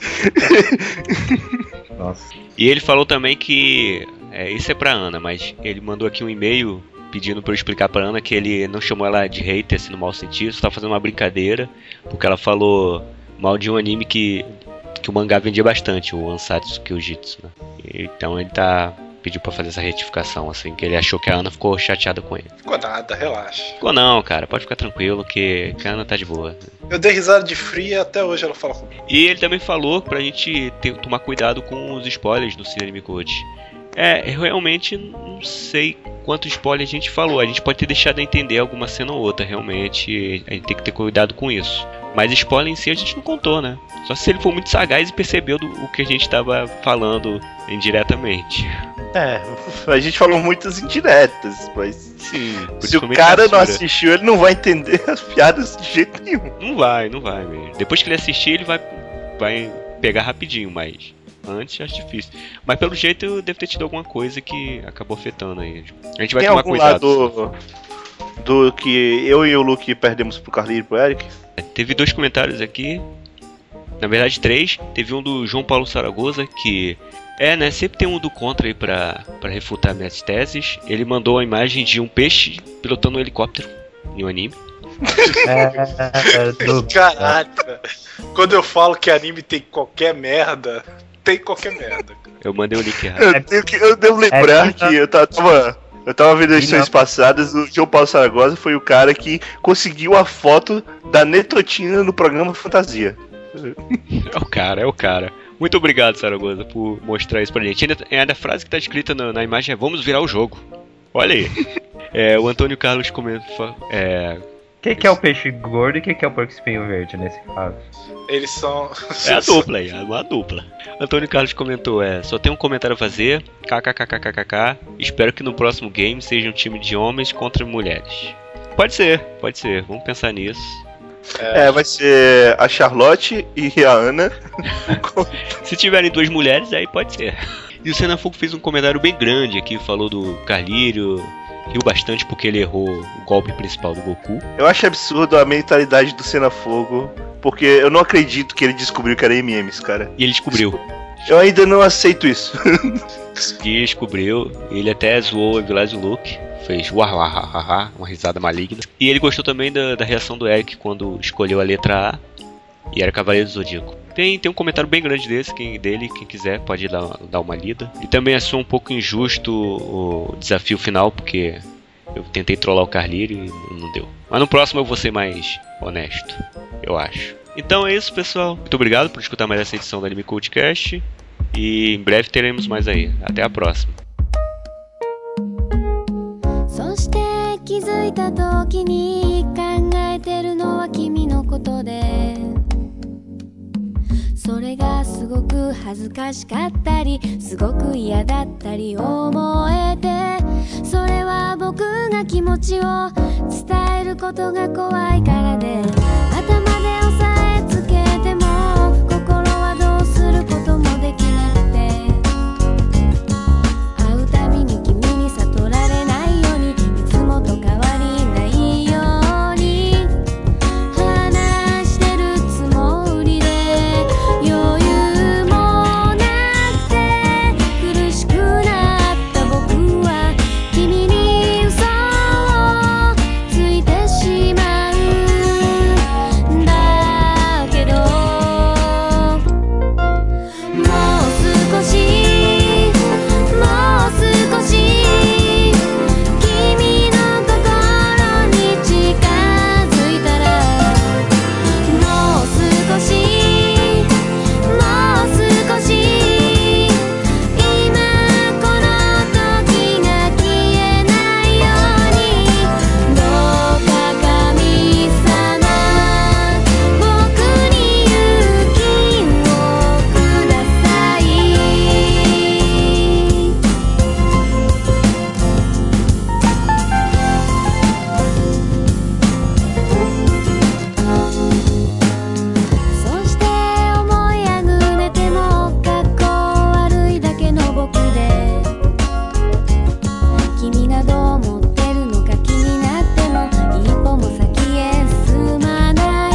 Nossa. E ele falou também que... É, isso é pra Ana, mas ele mandou aqui um e-mail pedindo pra eu explicar pra Ana que ele não chamou ela de hater, assim, no mau sentido, só tá fazendo uma brincadeira, porque ela falou mal de um anime que, que o mangá vendia bastante, o Ansatsu Kyojitsu, né? Então ele tá... pediu pra fazer essa retificação, assim, que ele achou que a Ana ficou chateada com ele. Ficou nada, relaxa. Ficou não, cara, pode ficar tranquilo que, que a Ana tá de boa. Eu dei risada de fria, até hoje ela fala comigo. E ele também falou pra gente ter, tomar cuidado com os spoilers do Cine Anime Code. É, eu realmente não sei quanto spoiler a gente falou. A gente pode ter deixado de entender alguma cena ou outra, realmente. A gente tem que ter cuidado com isso. Mas spoiler em si a gente não contou, né? Só se ele for muito sagaz e percebeu do, o que a gente tava falando indiretamente. É, a gente falou muitas indiretas, mas sim, se o cara não assistiu, ele não vai entender as piadas de jeito nenhum. Não vai, não vai mesmo. Depois que ele assistir, ele vai, vai pegar rapidinho, mas antes acho difícil. Mas pelo jeito deve ter tido alguma coisa que acabou afetando aí. A gente vai Tem tomar algum cuidado. Lado do que eu e o Luke perdemos pro Carlinhos e pro Eric? Teve dois comentários aqui. Na verdade, três. Teve um do João Paulo Saragoza, que... É, né? Sempre tem um do contra aí pra, pra refutar minhas teses. Ele mandou a imagem de um peixe pilotando um helicóptero em um anime. É, é, do... Caraca! Quando eu falo que anime tem qualquer merda, tem qualquer merda. Eu mandei o link errado. Eu, tenho que, eu devo lembrar é, que eu tava... Eu tava vendo as edições passadas, o João Paulo Saragoza foi o cara que conseguiu a foto da Netotina no programa Fantasia. É o cara, é o cara. Muito obrigado, Saragoza, por mostrar isso pra gente. Ainda, ainda a frase que tá escrita na, na imagem é: vamos virar o jogo. Olha aí. É, o Antônio Carlos comenta... É... Quem que é o peixe gordo e quem que é o porco espinho verde nesse caso? Eles são... É a dupla aí, é uma dupla. Antônio Carlos comentou, é, só tem um comentário a fazer, kkkkkkk, espero que no próximo game seja um time de homens contra mulheres. Pode ser, pode ser, vamos pensar nisso. É, vai ser a Charlotte e a Ana. Se tiverem duas mulheres, aí pode ser. E o Senafogo fez um comentário bem grande aqui, falou do Carlírio, riu bastante porque ele errou o golpe principal do Goku. Eu acho absurdo a mentalidade do Senafogo, porque eu não acredito que ele descobriu que era M Ms, cara. E ele descobriu. Eu ainda não aceito isso. E descobriu, ele até zoou o Evilás e o Luke, fez uahahaha, uma risada maligna. E ele gostou também da, da reação do Eric quando escolheu a letra A e era Cavaleiro do Zodíaco. Tem, tem um comentário bem grande desse, quem, dele, quem quiser pode dar, dar uma lida. E também achou um pouco injusto o desafio final, porque eu tentei trollar o Carlírio e não deu. Mas no próximo eu vou ser mais honesto, eu acho. Então é isso, pessoal. Muito obrigado por escutar mais essa edição do Anime Codecast. E em breve teremos mais aí. Até a próxima. そして気づいた時に考えてるのは君のことで、それがすごく恥ずかしかったりすごく嫌だったり思えて、それは僕が気持ちを伝えることが怖いからで、頭で押さえつけても心はどうすることもできなくて、会うたびに君に悟られないようにいつもと変わりないように話してるつもりで、余裕もなくて苦しくなった僕は君に嘘をついてしまうんだけど、もう少しもう少し君の心に近づいたら、もう少しもう少し今この時が消えないように、どうか神様僕に勇気をください。そして思いあぐねても格好悪いだけの僕で、君がどう思ってるのか気になっても一歩も先へ進まない、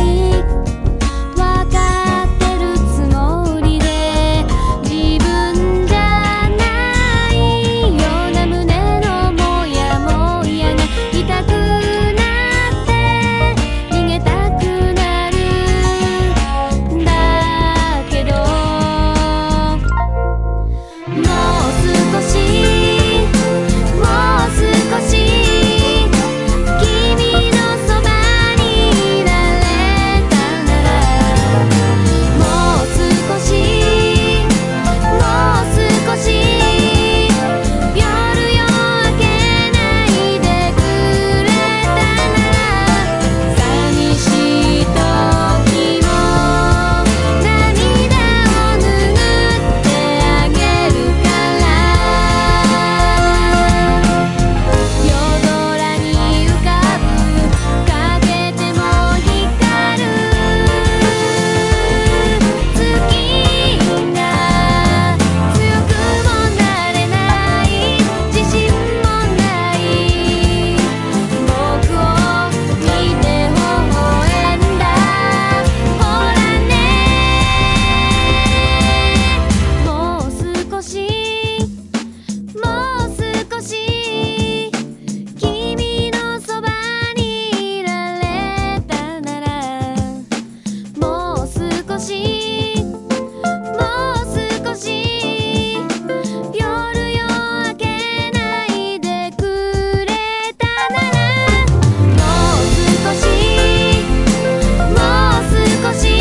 わかってるつもりで自分じゃないような胸のもやもやが痛くなって逃げたくなるんだけど、もう少しもう少し君のそばにいられたなら、もう少しもう少し夜よ明けないでくれたなら、寂しい時も涙を拭ってあげるから、夜空に浮かぶかけても光る月が強くもなれない自信もない僕を見て微笑んだ、ほらね、もう少しもう少し君のそばにいられたなら、もう少しもう少し夜よ明けないでくれたなら、もう少しもう少し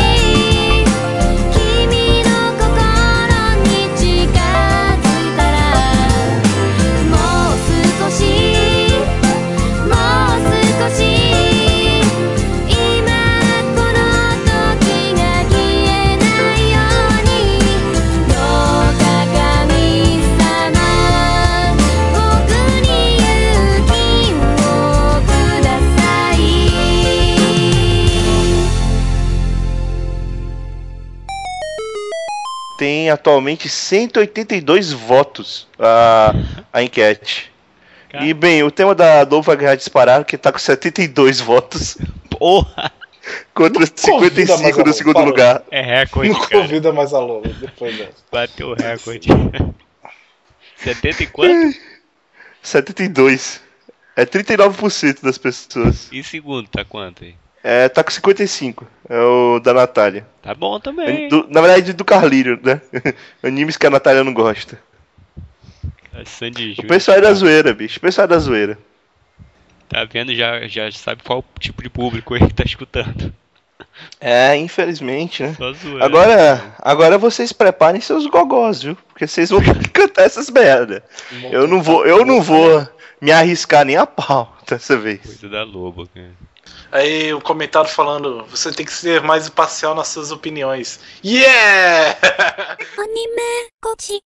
君の心に近づいたら、もう少しもう少し今この時が消えないように、どうか神様僕に勇気をください。 Tem atualmente cento e oitenta e dois votos a, a enquete. E bem, o tema da Nova Guerra Disparar, que tá com setenta e dois votos Porra! contra cinquenta e cinco do segundo lugar. É recorde, Não cara. convida mais a Lola depois dessa. Bateu o recorde. setenta e quanto? setenta e dois. É trinta e nove por cento das pessoas. E segundo, tá quanto aí? É, tá com cinquenta e cinco. É o da Natália. Tá bom também. Do- na verdade, do Carlírio, né? Animes que a Natália não gosta. A Sandy O Júnior. pessoal é da zoeira, bicho. O pessoal é da zoeira. Tá vendo? Já, já sabe qual tipo de público ele tá escutando. É, infelizmente, né? Só zoando. Agora, agora vocês preparem seus gogós, viu? Porque vocês vão cantar essas merda. Eu não vou, eu não vou me arriscar nem a pau dessa vez. Coisa da loba, cara. Aí o um comentário falando, você tem que ser mais imparcial nas suas opiniões. Yeah! Anime, coach.